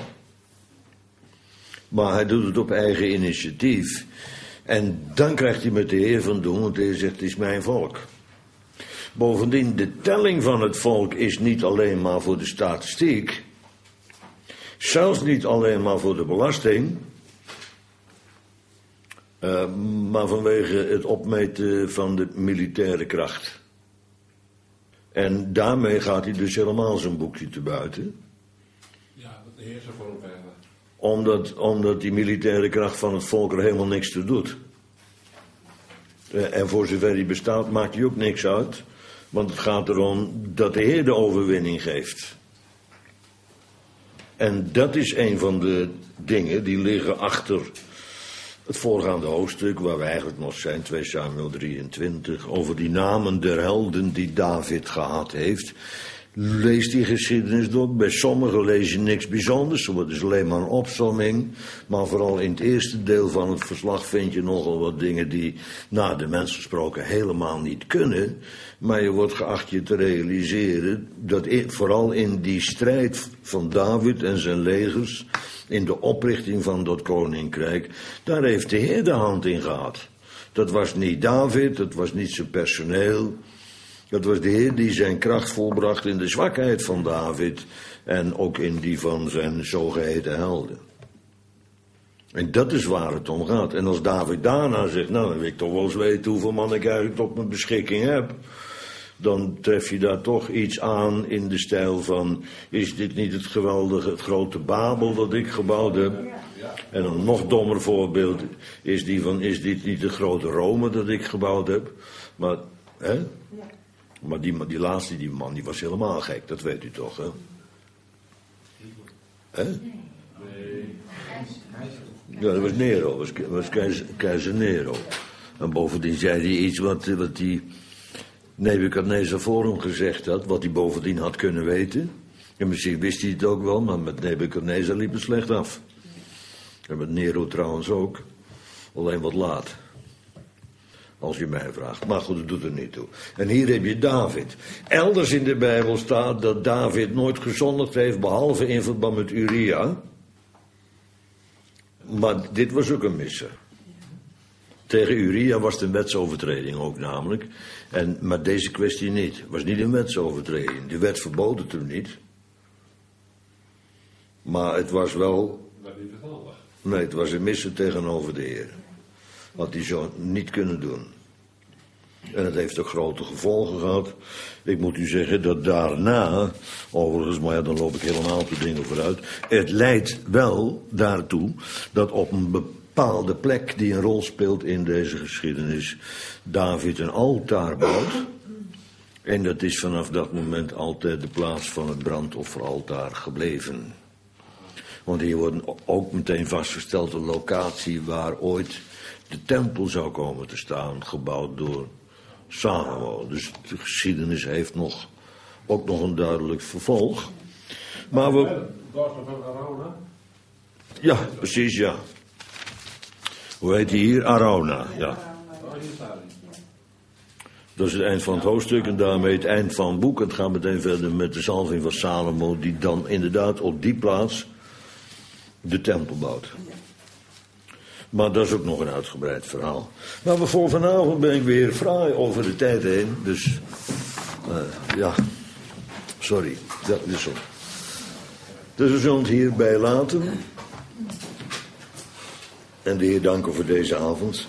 Maar hij doet het op eigen initiatief. En dan krijgt hij met de Heer van doen, want de Heer zegt, het is mijn volk. Bovendien, de telling van het volk is niet alleen maar voor de statistiek. Zelfs niet alleen maar voor de belasting. Maar vanwege het opmeten van de militaire kracht. En daarmee gaat hij dus helemaal zijn boekje te buiten. Ja, dat de Heer ze voor hem hebben. Omdat die militaire kracht van het volk er helemaal niks toe doet. En voor zover die bestaat maakt hij ook niks uit. Want het gaat erom dat de Heer de overwinning geeft. En dat is een van de dingen die liggen achter het voorgaande hoofdstuk, waar we eigenlijk nog zijn, 2 Samuel 23, over die namen der helden die David gehad heeft. Lees die geschiedenis door. Bij sommigen lees je niks bijzonders, het is alleen maar een opsomming. Maar vooral in het eerste deel van het verslag vind je nogal wat dingen die, naar de mens gesproken, helemaal niet kunnen. Maar je wordt geacht je te realiseren dat vooral in die strijd van David en zijn legers, in de oprichting van dat koninkrijk, daar heeft de Heer de hand in gehad. Dat was niet David, dat was niet zijn personeel. Dat was de Heer die zijn kracht volbracht in de zwakheid van David en ook in die van zijn zogeheten helden. En dat is waar het om gaat. En als David daarna zegt, nou dan wil ik toch wel eens weten hoeveel man ik eigenlijk tot mijn beschikking heb. Dan tref je daar toch iets aan in de stijl van, is dit niet het geweldige, het grote Babel dat ik gebouwd heb? En een nog dommer voorbeeld is die van, is dit niet het grote Rome dat ik gebouwd heb? Maar, hè? Maar die laatste, die man, die was helemaal gek, dat weet u toch, hè? Hè? Ja, dat was Nero, was keizer Nero. En bovendien zei hij iets wat die Nebukadnezar voor hem gezegd had, wat hij bovendien had kunnen weten. En misschien wist hij het ook wel, maar met Nebukadnezar liep het slecht af. En met Nero trouwens ook, alleen wat laat. Als je mij vraagt. Maar goed, dat doet er niet toe. En hier heb je David. Elders in de Bijbel staat dat David nooit gezondigd heeft, behalve in verband met Uria. Maar dit was ook een misser. Tegen Uria was het een wetsovertreding ook namelijk. Maar deze kwestie niet. Het was niet een wetsovertreding. De wet verbood het hem niet. Maar het was wel... Nee, het was een misser tegenover de Heer. Had hij zo niet kunnen doen. En het heeft ook grote gevolgen gehad. Ik moet u zeggen dat daarna, overigens, maar ja, dan loop ik helemaal op de dingen vooruit. Het leidt wel daartoe dat op een bepaalde plek die een rol speelt in deze geschiedenis, David een altaar bouwt. En dat is vanaf dat moment altijd de plaats van het brandofferaltaar gebleven. Want hier wordt ook meteen vastgesteld een locatie waar ooit de tempel zou komen te staan, gebouwd door Salomo. Dus de geschiedenis heeft ook nog een duidelijk vervolg. Maar we... Ja, precies, ja. Hoe heet hij hier? Arauna, ja. Dat is het eind van het hoofdstuk en daarmee het eind van het boek. Het gaat meteen verder met de zalving van Salomo, die dan inderdaad op die plaats de tempel bouwt. Maar dat is ook nog een uitgebreid verhaal. Maar voor vanavond ben ik weer fraai over de tijd heen. Dus, ja, sorry. Dat is zo. Dus we zullen het hierbij laten. En de Heer danken voor deze avond.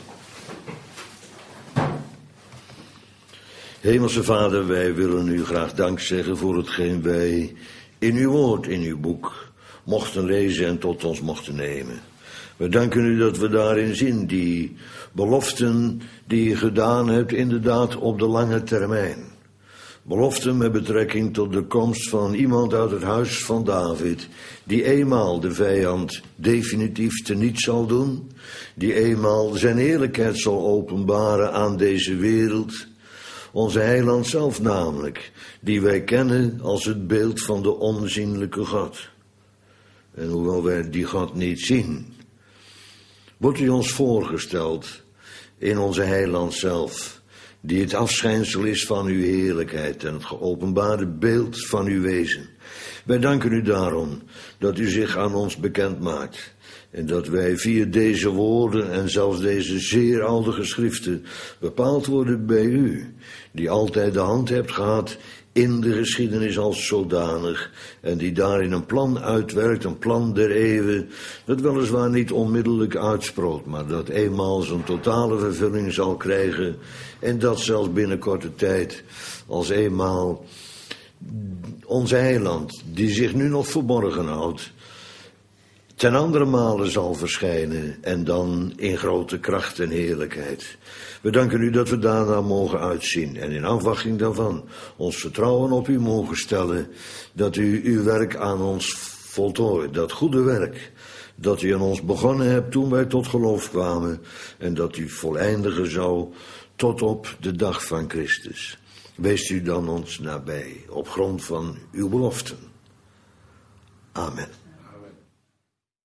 Hemelse Vader, wij willen u graag dank zeggen voor hetgeen wij in uw woord, in uw boek, mochten lezen en tot ons mochten nemen. We danken u dat we daarin zien die beloften die u gedaan hebt inderdaad op de lange termijn. Beloften met betrekking tot de komst van iemand uit het huis van David, die eenmaal de vijand definitief teniet zal doen, die eenmaal zijn heerlijkheid zal openbaren aan deze wereld, onze heiland zelf namelijk, die wij kennen als het beeld van de onzienlijke God. En hoewel wij die God niet zien, wordt u ons voorgesteld in onze heiland zelf, die het afschijnsel is van uw heerlijkheid en het geopenbaarde beeld van uw wezen. Wij danken u daarom dat u zich aan ons bekend maakt en dat wij via deze woorden en zelfs deze zeer oude geschriften bepaald worden bij u, die altijd de hand hebt gehad in de geschiedenis als zodanig en die daarin een plan uitwerkt, een plan der eeuwen, dat weliswaar niet onmiddellijk uitsproot, maar dat eenmaal zijn totale vervulling zal krijgen en dat zelfs binnen korte tijd, als eenmaal onze heiland, die zich nu nog verborgen houdt, ten andere male zal verschijnen en dan in grote kracht en heerlijkheid. We danken u dat we daarna mogen uitzien en in afwachting daarvan ons vertrouwen op u mogen stellen, dat u uw werk aan ons voltooit, dat goede werk dat u aan ons begonnen hebt toen wij tot geloof kwamen en dat u voleindigen zou tot op de dag van Christus. Wees u dan ons nabij op grond van uw beloften. Amen.